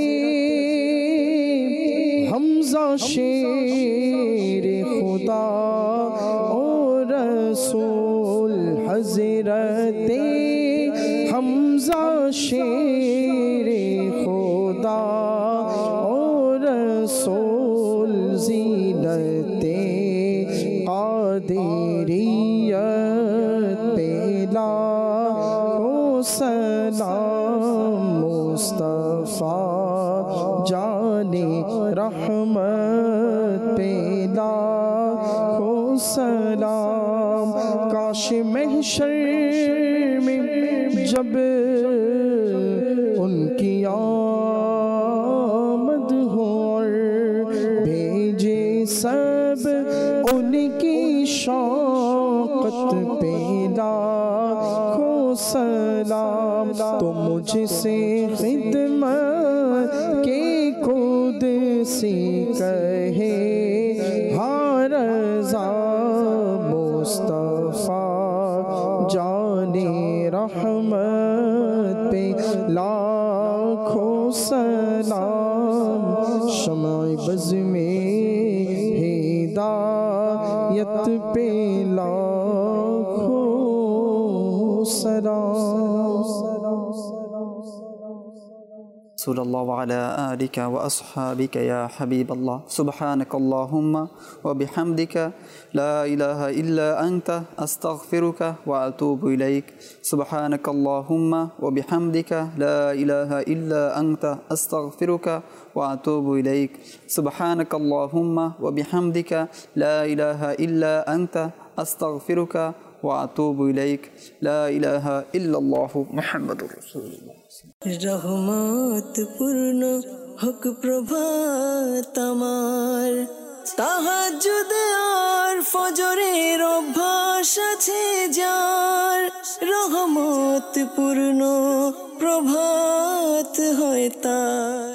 हमजा शेरे खुदा और रसूल, हज़रते हमजा शेरे खुदा और रसूल, ज़ीनते कादिरियत पे लाखों सलाम। मुस्तफ़ा जाने रहमत पे سلام. کاش محشر میں جب ان کی آمد ہو اور بھیجے سب ان کی شوقت پہ لاکھوں سلام. تو مجھ سے خدمت کے قدسی کہے ہاں رضا مصطفیٰ جان رحمت پہ لاکھوں سلام. شمع بز میں ہدایت پہ لاکھوں سلام. صلی اللہ وعلی آلک واصحابک یا حبیب اللہ. سبحانک اللہم وبحمدک لا الہ الا انت استغفرک واتوب الیک. سبحانک اللہم وبحمدک لا الہ الا انت استغفرک واتوب الیک. سبحانک اللہم وبحمدک لا الہ الا انت استغفرک واتوب الیک. لا الہ الا اللہ محمد رسول اللہ. রহমত পূর্ণ হোক প্রভাত আমার, তাহাজ্জুদ আর ফজরের অভ্যাস আছে যার, রহমত পূর্ণ প্রভাত হয় তার।